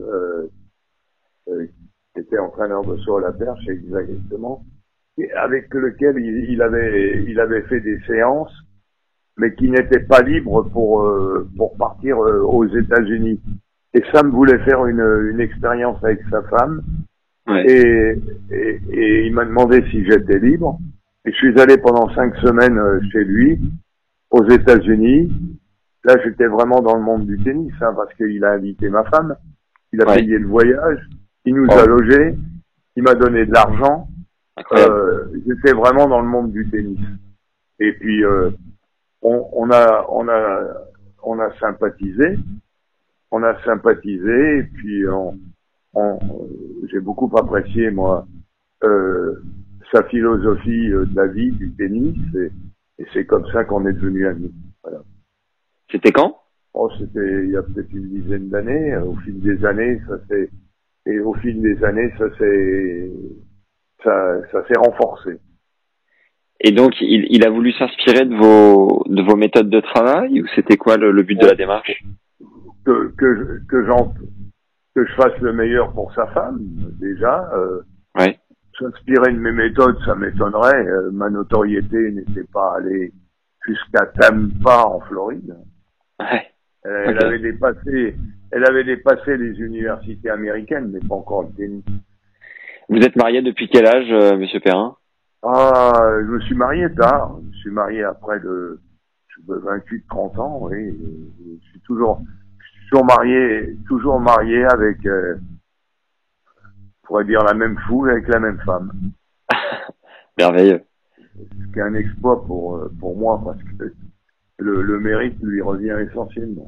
qui était entraîneur de saut à la perche, exactement, et avec lequel il avait fait des séances, mais qui n'était pas libre pour partir aux États-Unis. Et Sam voulait faire une expérience avec sa femme. Ouais. Et il m'a demandé si j'étais libre. Et je suis allé pendant 5 semaines chez lui, aux États-Unis. Là, j'étais vraiment dans le monde du tennis, hein, parce qu'il a invité ma femme. Il a payé le voyage. Il nous a logés. Il m'a donné de l'argent. J'étais vraiment dans le monde du tennis. Et puis, on a sympathisé. On a sympathisé, et puis j'ai beaucoup apprécié, moi, sa philosophie de la vie, du tennis, et c'est comme ça qu'on est devenus amis. Voilà. C'était quand? Oh, c'était il y a peut-être une dizaine d'années. Au fil des années, ça s'est renforcé. Et donc, il a voulu s'inspirer de vos méthodes de travail, ou c'était quoi le but de la démarche? Que je fasse le meilleur pour sa femme, déjà. Ouais. S'inspirer de mes méthodes, ça m'étonnerait. Ma notoriété n'était pas allée jusqu'à Tampa, en Floride. Ouais. Elle avait dépassé les universités américaines, mais pas encore le tennis. Vous êtes marié depuis quel âge, Monsieur Perrin? Ah, je me suis marié tard. Je me suis marié après de 28-30 ans, oui. Je suis toujours marié avec, on pourrait dire, la même foule, avec la même femme. Merveilleux. Ce qui est un exploit pour moi, parce que le mérite lui revient essentiellement.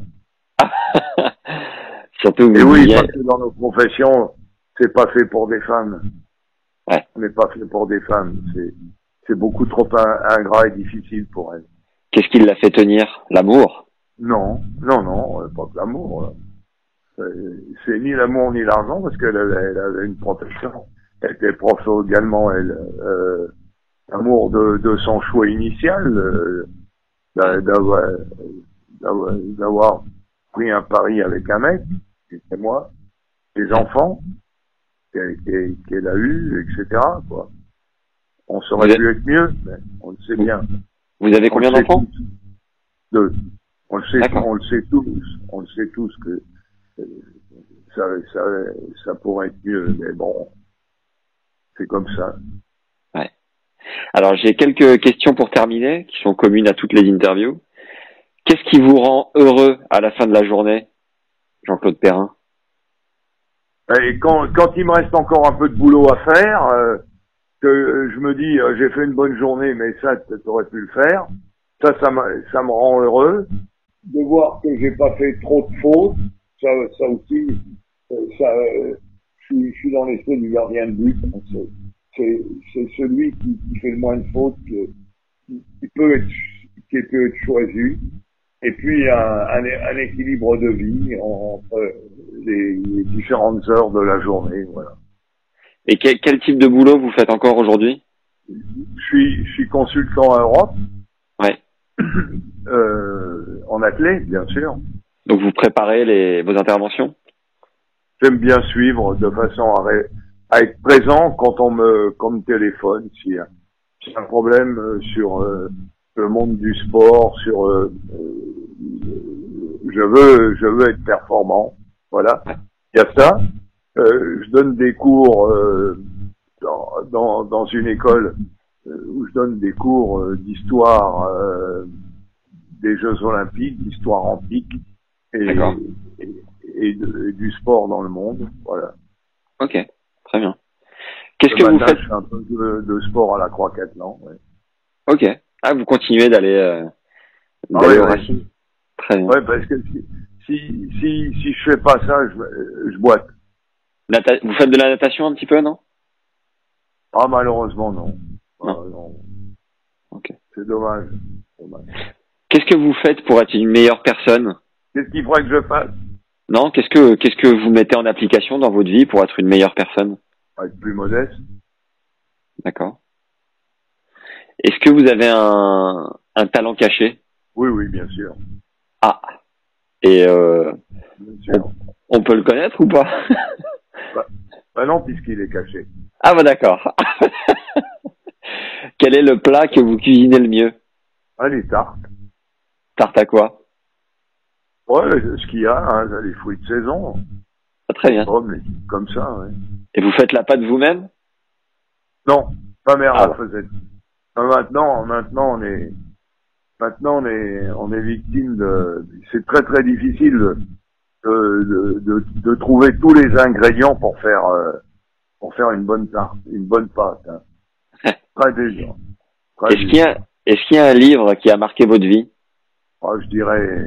Surtout et oui, parce que dans nos professions, c'est pas fait pour des femmes. Ouais. On n'est pas fait pour des femmes. C'est beaucoup trop ingrat et difficile pour elles. Qu'est-ce qui l'a fait tenir? L'amour? Non, pas que l'amour. C'est ni l'amour ni l'argent, parce qu'elle avait une protection. Elle était prof également, elle. L'amour de son choix initial, d'avoir pris un pari avec un mec, qui était moi, des enfants qu'elle a eu, etc., quoi. On saurait pu être mieux, mais on le sait bien. Vous avez combien d'enfants? 2. On le sait tous que ça pourrait être mieux, mais bon, c'est comme ça. Ouais. Alors, j'ai quelques questions pour terminer, qui sont communes à toutes les interviews. Qu'est-ce qui vous rend heureux à la fin de la journée, Jean-Claude Perrin? Et quand il me reste encore un peu de boulot à faire, que je me dis, j'ai fait une bonne journée, mais ça, t'aurais pu le faire. Ça me rend heureux. De voir que j'ai pas fait trop de fautes, ça aussi, je suis dans l'esprit du gardien de but. C'est celui qui fait le moins de fautes, qui peut être choisi. Et puis un équilibre de vie entre les différentes heures de la journée, voilà. Et quel type de boulot vous faites encore aujourd'hui? Je suis consultant à Europe. Ouais. En athlète, bien sûr. Donc vous préparez vos interventions? J'aime bien suivre de façon à être présent quand on me téléphone, s'il y a un problème sur le monde du sport, sur je veux être performant. Voilà. Il y a ça. Je donne des cours dans une école où je donne des cours d'histoire des Jeux Olympiques, d'histoire antique et du sport dans le monde. Voilà. Ok, très bien. Qu'est-ce que vous faites? Je fais un peu de sport à la Croix-Cattelan. Ouais. Ok. Ah, vous continuez d'aller D'aller au Racing. Très bien. Ouais, parce que si je fais pas ça, je boite. Vous faites de la natation un petit peu, non? Ah, malheureusement, non. Non. Non. Ok. C'est dommage. Qu'est-ce que vous faites pour être une meilleure personne? Qu'est-ce qu'il faudrait que je fasse? Non, qu'est-ce que vous mettez en application dans votre vie pour être une meilleure personne? Être plus modeste. D'accord. Est-ce que vous avez un talent caché? Oui, bien sûr. Ah. Et Bien sûr. on peut le connaître ou pas? Bah non, puisqu'il est caché. Ah bah d'accord. Quel est le plat que vous cuisinez le mieux? Ah, les tartes. Tarte à quoi? Ouais, ce qu'il y a, hein, les fruits de saison. Ah, très bien. Pommes, les trucs comme ça, ouais. Et vous faites la pâte vous-même? Non, ma mère Ah la faisait. Maintenant, on est victime de. C'est très très difficile de trouver tous les ingrédients pour faire une bonne tarte, une bonne pâte. Hein. Très délicat. Est-ce qu'il y a un livre qui a marqué votre vie? Je dirais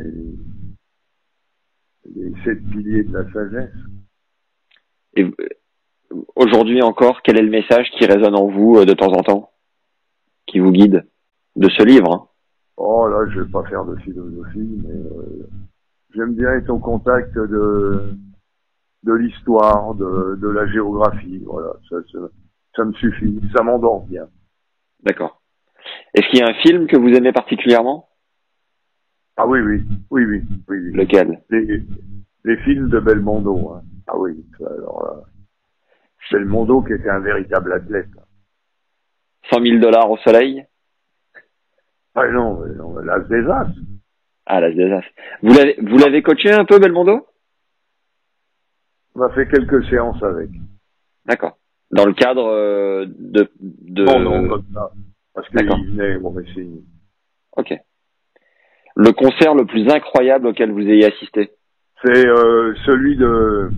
les 7 piliers de la sagesse. Et aujourd'hui encore, quel est le message qui résonne en vous de temps en temps, qui vous guide de ce livre, hein? Oh là, je vais pas faire de philosophie, mais j'aime bien être au contact de l'histoire, de la géographie. Voilà, ça me suffit, ça m'endort bien. D'accord. Est-ce qu'il y a un film que vous aimez particulièrement? Ah oui. Lequel? Les films de Belmondo. Hein. Ah oui, alors là, Belmondo qui était un véritable athlète. 100 000 $ au soleil? Ah non, l'As des As. Ah, l'As des As. Vous l'avez coaché un peu, Belmondo? On a fait quelques séances avec. D'accord. Dans le cadre de... Non, comme ça. Parce qu'il venait au Racing. Ok. Le concert le plus incroyable auquel vous ayez assisté? C'est celui de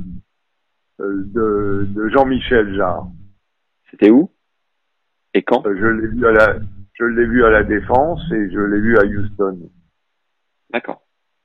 Jean-Michel Jarre. C'était où? Et quand? Je l'ai vu à la Défense et je l'ai vu à Houston. D'accord.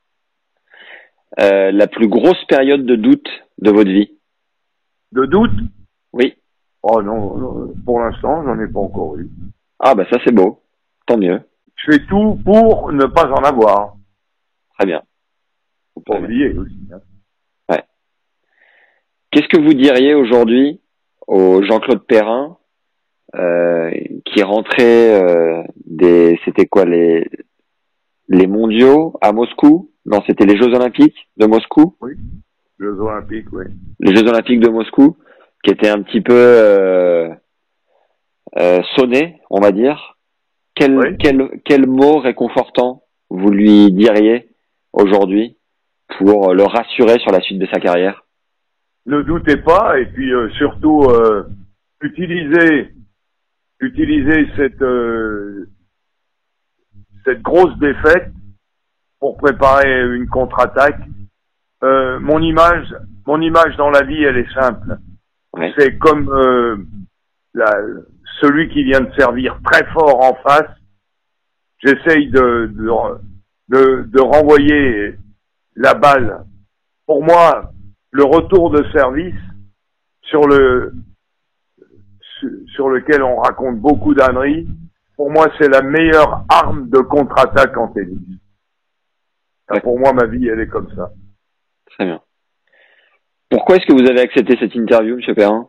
La plus grosse période de doute de votre vie? De doute? Oui. Oh non, pour l'instant, j'en ai pas encore eu. Ah bah ça c'est beau. Tant mieux. Je fais tout pour ne pas en avoir. Très bien. Faut pas oublier aussi. Hein. Ouais. Qu'est-ce que vous diriez aujourd'hui au Jean-Claude Perrin qui rentrait c'était quoi les mondiaux à Moscou? Non, c'était les Jeux Olympiques de Moscou. Oui. Jeux Olympiques, oui. Les Jeux Olympiques de Moscou, qui étaient un petit peu sonnés, on va dire. Quel mot réconfortant vous lui diriez aujourd'hui pour le rassurer sur la suite de sa carrière? Ne doutez pas, et puis surtout utilisez cette grosse défaite pour préparer une contre-attaque. Mon image dans la vie, elle est simple. Ouais. C'est comme celui qui vient de servir très fort en face. J'essaye de renvoyer la balle. Pour moi, le retour de service sur lequel on raconte beaucoup d'âneries, pour moi, c'est la meilleure arme de contre-attaque en tennis. Ouais. Pour moi, ma vie, elle est comme ça. Très bien. Pourquoi est-ce que vous avez accepté cette interview, M. Perrin?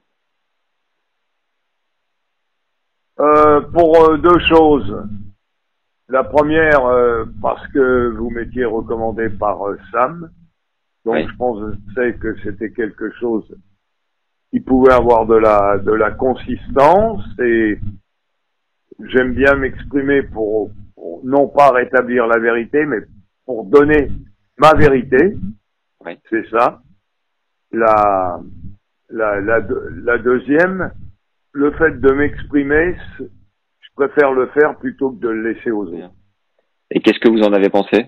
Pour deux choses. La première, parce que vous m'étiez recommandé par Sam. Donc, oui. Je pensais que c'était quelque chose qui pouvait avoir de la consistance, et j'aime bien m'exprimer pour non pas rétablir la vérité, mais pour donner ma vérité. Oui. C'est ça. La deuxième, le fait de m'exprimer, je préfère le faire plutôt que de le laisser aux autres. Et qu'est-ce que vous en avez pensé?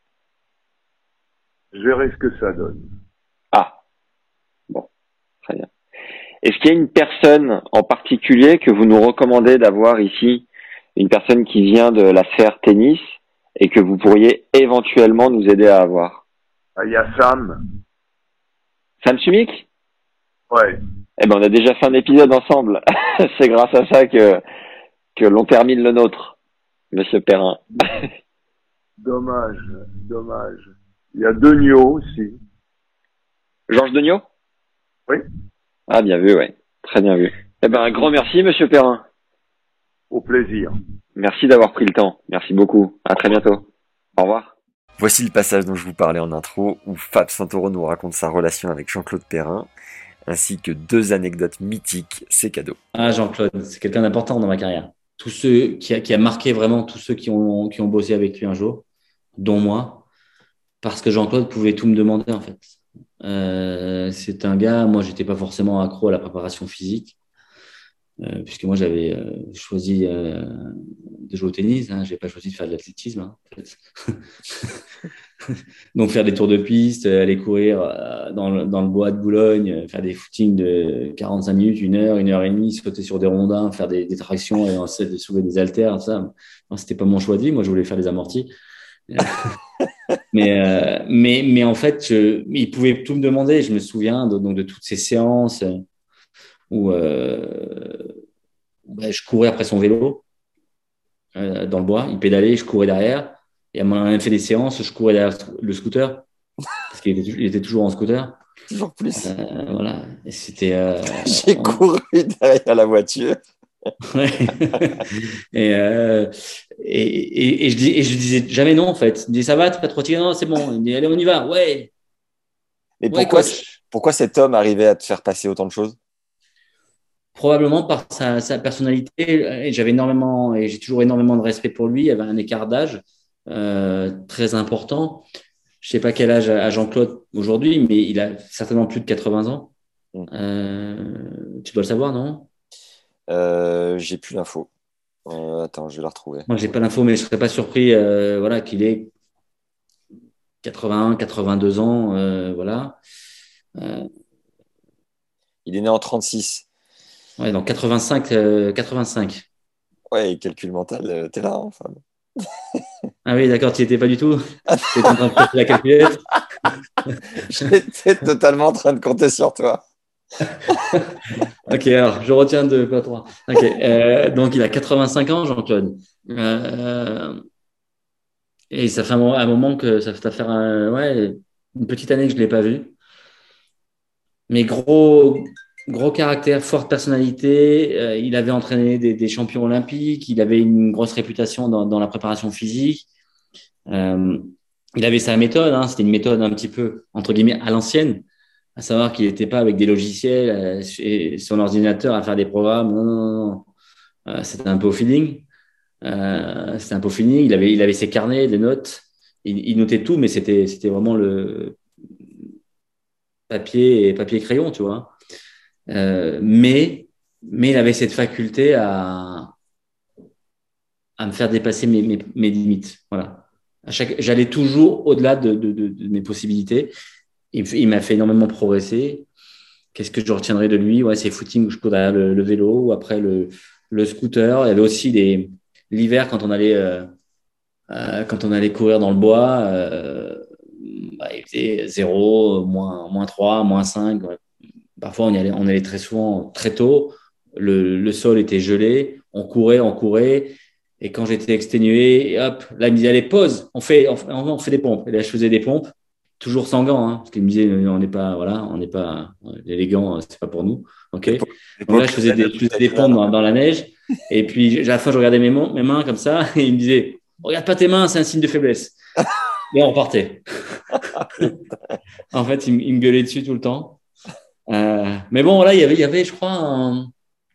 Je verrai ce que ça donne. Ah. Bon. Très bien. Est-ce qu'il y a une personne en particulier que vous nous recommandez d'avoir ici? Une personne qui vient de la sphère tennis et que vous pourriez éventuellement nous aider à avoir? Il y a Sam. Sam Sumik? Ouais. Eh ben, on a déjà fait un épisode ensemble. C'est grâce à ça que l'on termine le nôtre, Monsieur Perrin. Dommage. Il y a Degnaud aussi. Georges Degnaud? Oui. Ah, bien vu, ouais. Très bien vu. Eh ben, un grand merci, Monsieur Perrin. Au plaisir. Merci d'avoir pris le temps. Merci beaucoup. À très bientôt. Au revoir. Voici le passage dont je vous parlais en intro, où Fab Santoro nous raconte sa relation avec Jean-Claude Perrin, ainsi que 2 anecdotes mythiques, c'est cadeau. Ah, Jean-Claude, c'est quelqu'un d'important dans ma carrière. Tous ceux qui a marqué vraiment tous ceux qui ont bossé avec lui un jour, dont moi, parce que Jean-Claude pouvait tout me demander en fait. C'est un gars, moi j'étais pas forcément accro à la préparation physique, puisque moi j'avais choisi de jouer au tennis, hein, j'ai pas choisi de faire de l'athlétisme, hein, en fait. Donc faire des tours de piste, aller courir dans le bois de Boulogne, faire des footings de 45 minutes, 1 heure et demie, sauter sur des rondins, faire des tractions et ensuite de soulever des haltères, ça. Non, c'était pas mon choix de vie, moi je voulais faire des amortis. mais en fait, il pouvait tout me demander. Je me souviens de toutes ces séances où je courais après son vélo dans le bois. Il pédalait, je courais derrière. Et à un moment, fait des séances, je courais derrière le scooter parce qu'il était toujours en scooter. Toujours plus. Voilà. Et c'était. J'ai couru derrière la voiture. Ouais. et je disais jamais non en fait. Il me dit ça va, t'es pas trop fatigué? Non, c'est bon. Il me dit allez, on y va. Ouais. Mais ouais, pourquoi cet homme arrivait à te faire passer autant de choses? Probablement par sa personnalité. Et j'ai toujours énormément de respect pour lui. Il y avait un écart d'âge très important. Je sais pas quel âge a Jean-Claude aujourd'hui, mais il a certainement plus de 80 ans. Tu dois le savoir, non? J'ai plus l'info. Attends, je vais la retrouver. Moi, j'ai pas l'info, mais je serais pas surpris qu'il ait 81, 82 ans. Voilà. Il est né en 36. Ouais, donc 85. Ouais, calcul mental, t'es là, hein, Fab. Ah oui, d'accord, tu n'y étais pas du tout. Tu étais en train de faire la calculette. J'étais totalement en train de compter sur toi. Ok, alors je retiens 2, pas 3. Ok, donc il a 85 ans, Jean-Claude. Et ça fait un moment que ça fait faire une petite année que je ne l'ai pas vu. Mais gros caractère, forte personnalité. Il avait entraîné des champions olympiques. Il avait une grosse réputation dans la préparation physique. Il avait sa méthode. Hein, c'était une méthode un petit peu, entre guillemets, à l'ancienne. À savoir qu'il n'était pas avec des logiciels et son ordinateur à faire des programmes. Non. C'était un peu au feeling. Il avait ses carnets, des notes. Il notait tout, mais c'était vraiment le papier et crayon, tu vois. Mais il avait cette faculté à me faire dépasser mes limites. Voilà. J'allais toujours au-delà de mes possibilités. Il m'a fait énormément progresser. Qu'est-ce que je retiendrai de lui? Ouais, c'est footing où je cours derrière le vélo, ou après le scooter. Il y avait aussi l'hiver quand on allait courir dans le bois. Il faisait 0, moins 3, moins 5. Ouais. Parfois, on allait très souvent très tôt. Le sol était gelé. On courait. Et quand j'étais exténué, hop, là, il me disait, allez, pause, on fait des pompes. Et là, je faisais des pompes, toujours sans gants, hein, parce qu'il me disait, on n'est pas les gants, c'est pas pour nous. Ok. Donc là, je faisais des pompes dans la neige. Et puis, à la fin, je regardais mes mains comme ça, et il me disait, regarde pas tes mains, c'est un signe de faiblesse. Et on repartait. En fait, il me gueulait dessus tout le temps. Mais bon, là, il y avait, je crois,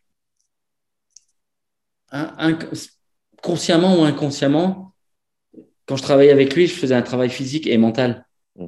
consciemment ou inconsciemment, quand je travaillais avec lui, je faisais un travail physique et mental.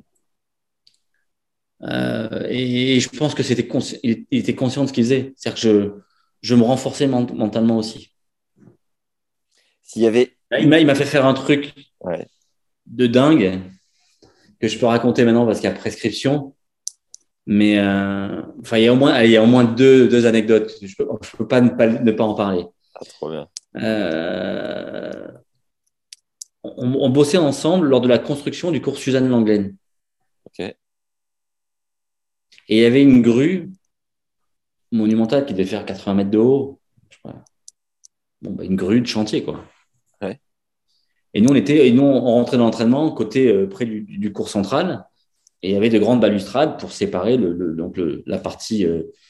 Et je pense que il était conscient de ce qu'il faisait. C'est-à-dire que je me renforçais mentalement aussi. S'il y avait... Il m'a fait faire un truc de dingue que je peux raconter maintenant parce qu'il y a prescription. Mais il y a au moins deux anecdotes. Je peux pas ne pas en parler. Ah, trop bien. on bossait ensemble lors de la construction du cours Suzanne Langlaine. Ok. Et il y avait une grue monumentale qui devait faire 80 mètres de haut. Je sais pas. Une grue de chantier, quoi. Ouais. Et nous, on rentrait dans l'entraînement côté près du cours central. Et il y avait de grandes balustrades pour séparer la partie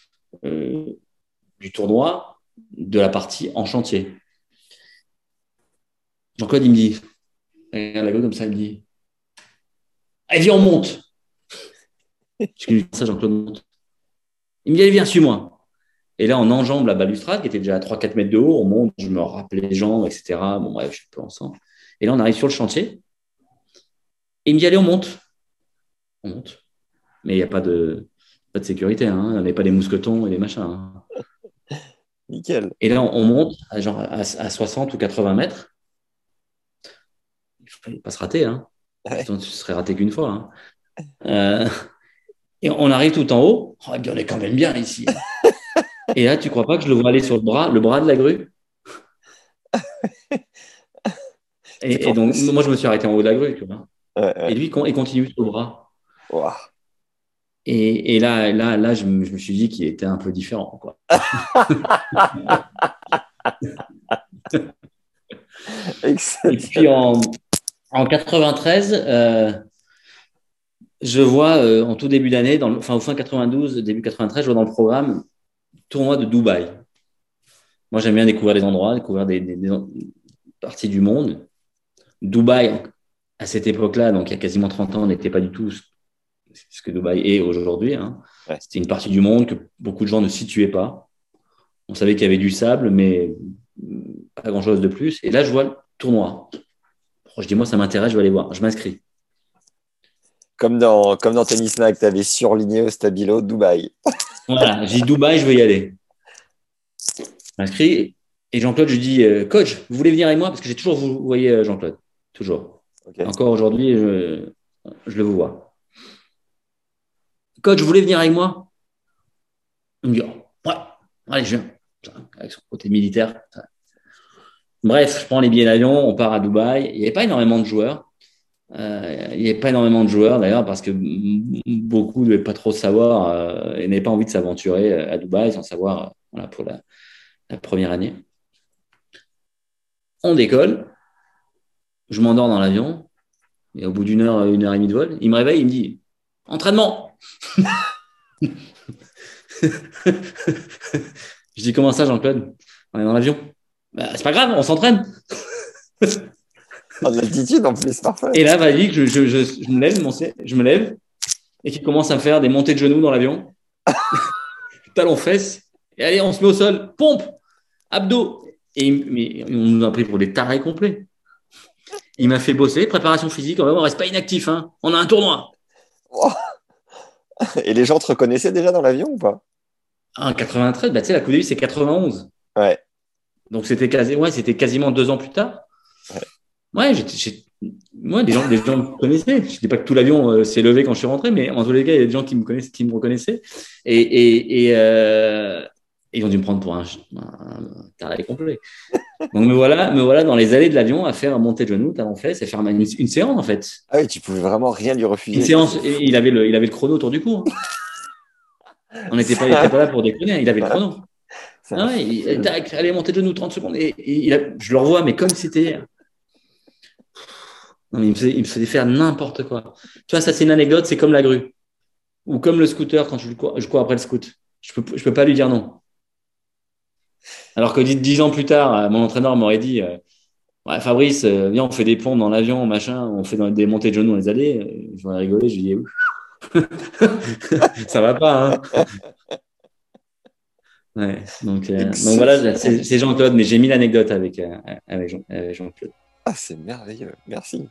du tournoi de la partie en chantier. Jean-Claude, il me dit, regarde la gueule comme ça, il me dit, allez, viens, on monte. Je lui dis ça, Jean-Claude monte. Il me dit, allez, viens, suis-moi. Et là, on enjambe la balustrade qui était déjà à 3-4 mètres de haut. On monte, je me rappelle les jambes, etc. Bon, bref, je suis peu ensemble. Et là, on arrive sur le chantier. Et il me dit, allez, on monte. On monte. Mais il n'y a pas de sécurité. Hein. On n'avait pas des mousquetons et des machins. Hein. Nickel. Et là, on monte à 60 ou 80 mètres. Il ne fallait pas se rater. Hein. Ouais. Sinon, tu serais raté qu'une fois. Hein. Et on arrive tout en haut. Oh, on est quand même bien ici. Et là, tu ne crois pas que je le vois aller sur le bras de la grue? Et donc, moi, je me suis arrêté en haut de la grue. Tu vois. Ouais. Et lui, il continue sur le bras. Wow. Et là, je me suis dit qu'il était un peu différent, quoi. Et puis en 93, je vois en tout début d'année, au fin 92, début 93, je vois dans le programme tournoi de Dubaï. Moi, j'aime bien découvrir des endroits, découvrir des parties du monde. Dubaï, à cette époque-là, donc il y a quasiment 30 ans, n'était pas du tout ce que Dubaï est aujourd'hui. Hein. Ouais. C'était une partie du monde que beaucoup de gens ne situaient pas. On savait qu'il y avait du sable, mais pas grand-chose de plus. Et là, je vois le tournoi. Je dis, moi, ça m'intéresse, je vais aller voir. Je m'inscris. Comme dans Tennis Mag, tu avais surligné au stabilo Dubaï. Voilà, j'ai dit Dubaï, je veux y aller. Je m'inscris. Et Jean-Claude, je dis, coach, vous voulez venir avec moi? Parce que j'ai toujours vous voyez Jean-Claude. Toujours. Okay. Encore aujourd'hui, je le vois. Coach, vous voulez venir avec moi? Il me dit, ouais, allez, je viens. Avec son côté militaire. Bref, je prends les billets d'avion, on part à Dubaï. Il n'y avait pas énormément de joueurs. D'ailleurs parce que beaucoup ne devaient pas trop savoir et n'avaient pas envie de s'aventurer à Dubaï sans savoir pour la première année. On décolle. Je m'endors dans l'avion. Et au bout d'une heure et demie de vol, il me réveille, il me dit « Entraînement !» Je dis « Comment ça, Jean-Claude? On est dans l'avion. » C'est pas grave, on s'entraîne. En altitude, en plus, parfait. Et là, vas-y, je me lève et qu'il commence à me faire des montées de genoux dans l'avion. Talons fesses. Et allez, on se met au sol. Pompe, abdos. Mais on nous a pris pour des tarés complets. Il m'a fait bosser, préparation physique. On ne reste pas inactif. Hein. On a un tournoi. Oh. Et les gens te reconnaissaient déjà dans l'avion ou pas? En 93, tu sais, la Coupe Davis, c'est 91. Ouais. Donc, c'était quasiment 2 ans plus tard. Ouais, des gens me connaissaient. Je dis pas que tout l'avion s'est levé quand je suis rentré, mais en tous les cas, il y a des gens qui me connaissaient, qui me reconnaissaient. Et ils ont dû me prendre pour un taré complet. Donc, me voilà dans les allées de l'avion à faire monter de genoux, talons fesses, et faire une séance, en fait. Ah oui, tu pouvais vraiment rien lui refuser. Une séance, et il avait le chrono autour du cou. Hein. On n'était pas là pour déconner, hein, il avait le chrono. Ah ouais, allez, monter de genoux 30 secondes. Je le revois, mais comme c'était hier. Non, mais il me faisait faire n'importe quoi. Tu vois, ça, c'est une anecdote, c'est comme la grue. Ou comme le scooter quand je cours après le scout. Je peux pas lui dire non. Alors que 10 ans plus tard, mon entraîneur m'aurait dit ouais, Fabrice, viens, on fait des pompes dans l'avion, machin, on fait des montées de genoux dans les allées. Je vais rigoler, je lui dis ça va pas, hein. Ouais, donc voilà, c'est Jean-Claude, mais j'ai mis l'anecdote avec Jean-Claude. Ah, c'est merveilleux, merci.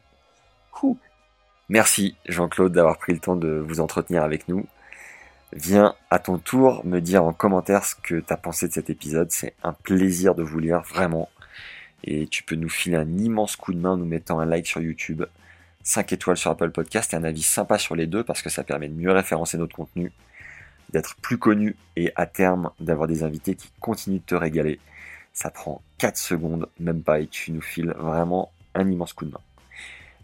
Merci Jean-Claude d'avoir pris le temps de vous entretenir avec nous. Viens à ton tour me dire en commentaire ce que tu as pensé de cet épisode. C'est un plaisir de vous lire, vraiment. Et tu peux nous filer un immense coup de main en nous mettant un like sur YouTube, 5 étoiles sur Apple Podcast et un avis sympa sur les deux parce que ça permet de mieux référencer notre contenu, d'être plus connu et à terme d'avoir des invités qui continuent de te régaler. Ça prend 4 secondes, même pas, et tu nous files vraiment un immense coup de main.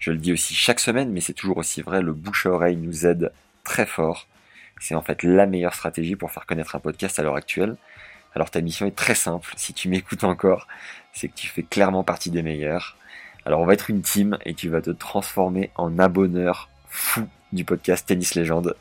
Je le dis aussi chaque semaine, mais c'est toujours aussi vrai, le bouche à oreille nous aide très fort. C'est en fait la meilleure stratégie pour faire connaître un podcast à l'heure actuelle. Alors ta mission est très simple, si tu m'écoutes encore, c'est que tu fais clairement partie des meilleurs. Alors on va être une team et tu vas te transformer en abonneur fou du podcast Tennis Légende.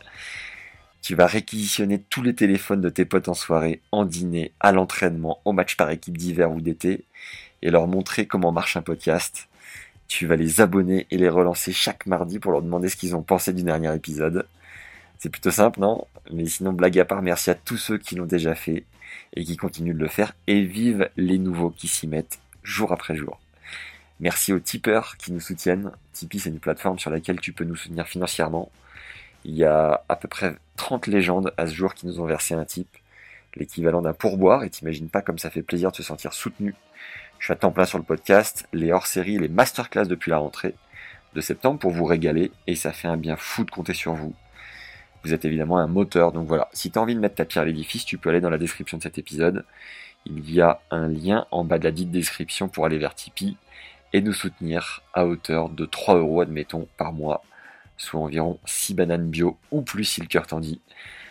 Tu vas réquisitionner tous les téléphones de tes potes en soirée, en dîner, à l'entraînement, au match par équipe d'hiver ou d'été, et leur montrer comment marche un podcast. Tu vas les abonner et les relancer chaque mardi pour leur demander ce qu'ils ont pensé du dernier épisode. C'est plutôt simple, non ? Mais sinon, blague à part, merci à tous ceux qui l'ont déjà fait et qui continuent de le faire, et vive les nouveaux qui s'y mettent jour après jour. Merci aux tipeurs qui nous soutiennent. Tipeee, c'est une plateforme sur laquelle tu peux nous soutenir financièrement. Il y a à peu près 30 légendes à ce jour qui nous ont versé un tip, l'équivalent d'un pourboire, et t'imagines pas comme ça fait plaisir de se sentir soutenu. Je suis à temps plein sur le podcast, les hors-séries, les masterclass depuis la rentrée de septembre pour vous régaler, et ça fait un bien fou de compter sur vous. Vous êtes évidemment un moteur, donc voilà, si tu as envie de mettre ta pierre à l'édifice, tu peux aller dans la description de cet épisode. Il y a un lien en bas de la dite description pour aller vers Tipeee et nous soutenir à hauteur de 3 € admettons par mois, soit environ 6 bananes bio ou plus si le cœur t'en dit.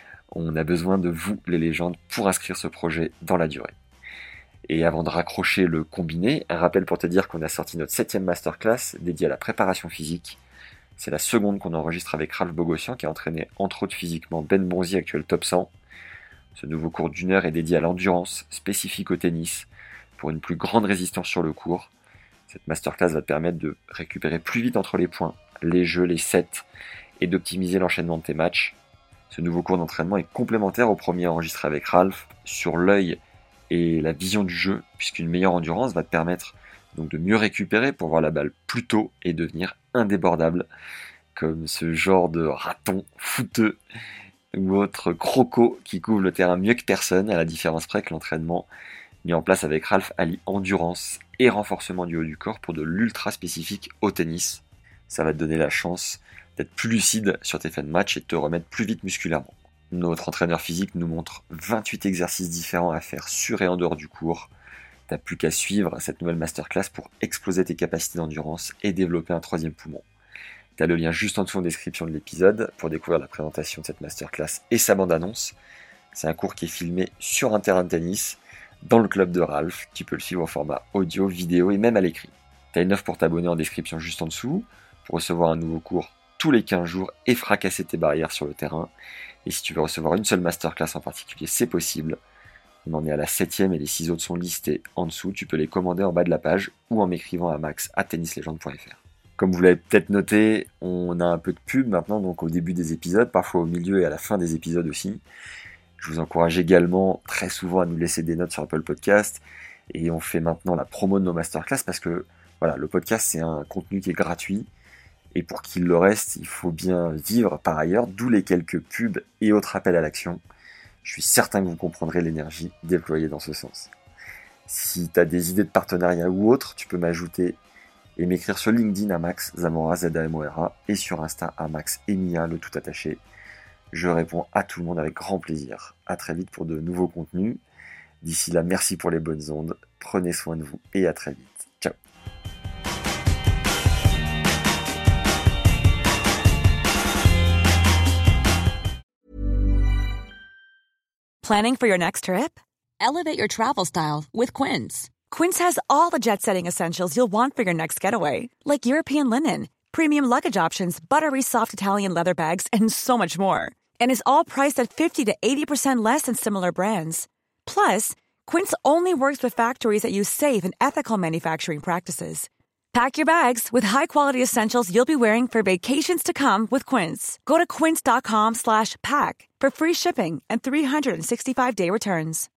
On a besoin de vous, les légendes, pour inscrire ce projet dans la durée. Et avant de raccrocher le combiné, un rappel pour te dire qu'on a sorti notre 7e masterclass dédiée à la préparation physique. C'est la seconde qu'on enregistre avec Ralph Bogossian qui a entraîné entre autres physiquement Ben Bonzi, actuel top 100. Ce nouveau cours d'1 heure est dédié à l'endurance, spécifique au tennis, pour une plus grande résistance sur le court. Cette masterclass va te permettre de récupérer plus vite entre les points, les jeux, les sets, et d'optimiser l'enchaînement de tes matchs. Ce nouveau cours d'entraînement est complémentaire au premier enregistré avec Ralph sur l'œil et la vision du jeu, puisqu'une meilleure endurance va te permettre donc de mieux récupérer pour voir la balle plus tôt et devenir indébordable, comme ce genre de raton fouteux ou autre croco qui couvre le terrain mieux que personne, à la différence près que l'entraînement mis en place avec Ralph allie endurance et renforcement du haut du corps pour de l'ultra spécifique au tennis. Ça va te donner la chance d'être plus lucide sur tes fins de match et de te remettre plus vite musculairement. Notre entraîneur physique nous montre 28 exercices différents à faire sur et en dehors du cours. T'as plus qu'à suivre cette nouvelle masterclass pour exploser tes capacités d'endurance et développer un 3e poumon. T'as le lien juste en dessous en description de l'épisode pour découvrir la présentation de cette masterclass et sa bande-annonce. C'est un cours qui est filmé sur un terrain de tennis, dans le club de Ralph. Tu peux le suivre en format audio, vidéo et même à l'écrit. T'as une offre pour t'abonner en description juste en dessous, pour recevoir un nouveau cours tous les 15 jours et fracasser tes barrières sur le terrain. Et si tu veux recevoir une seule masterclass en particulier, c'est possible. On en est à la 7e et les 6 autres sont listés en dessous. Tu peux les commander en bas de la page ou en m'écrivant à max@tennislegende.fr. Comme vous l'avez peut-être noté, on a un peu de pub maintenant, donc au début des épisodes, parfois au milieu et à la fin des épisodes aussi. Je vous encourage également très souvent à nous laisser des notes sur Apple Podcast, et on fait maintenant la promo de nos masterclass parce que voilà, le podcast c'est un contenu qui est gratuit, et pour qu'il le reste, il faut bien vivre par ailleurs, d'où les quelques pubs et autres appels à l'action. Je suis certain que vous comprendrez l'énergie déployée dans ce sens. Si tu as des idées de partenariat ou autre, tu peux m'ajouter et m'écrire sur LinkedIn à Max Zamora, Zamora, et sur Insta à Max Emilia, le tout attaché. Je réponds à tout le monde avec grand plaisir. À très vite pour de nouveaux contenus. D'ici là, merci pour les bonnes ondes. Prenez soin de vous et à très vite. Ciao. Planning for your next trip? Elevate your travel style with Quince. Quince has all the jet-setting essentials you'll want for your next getaway, like European linen, premium luggage options, buttery soft Italian leather bags, and so much more. And is all priced at 50 to 80% less than similar brands. Plus, Quince only works with factories that use safe and ethical manufacturing practices. Pack your bags with high-quality essentials you'll be wearing for vacations to come with Quince. Go to quince.com/pack for free shipping and 365-day returns.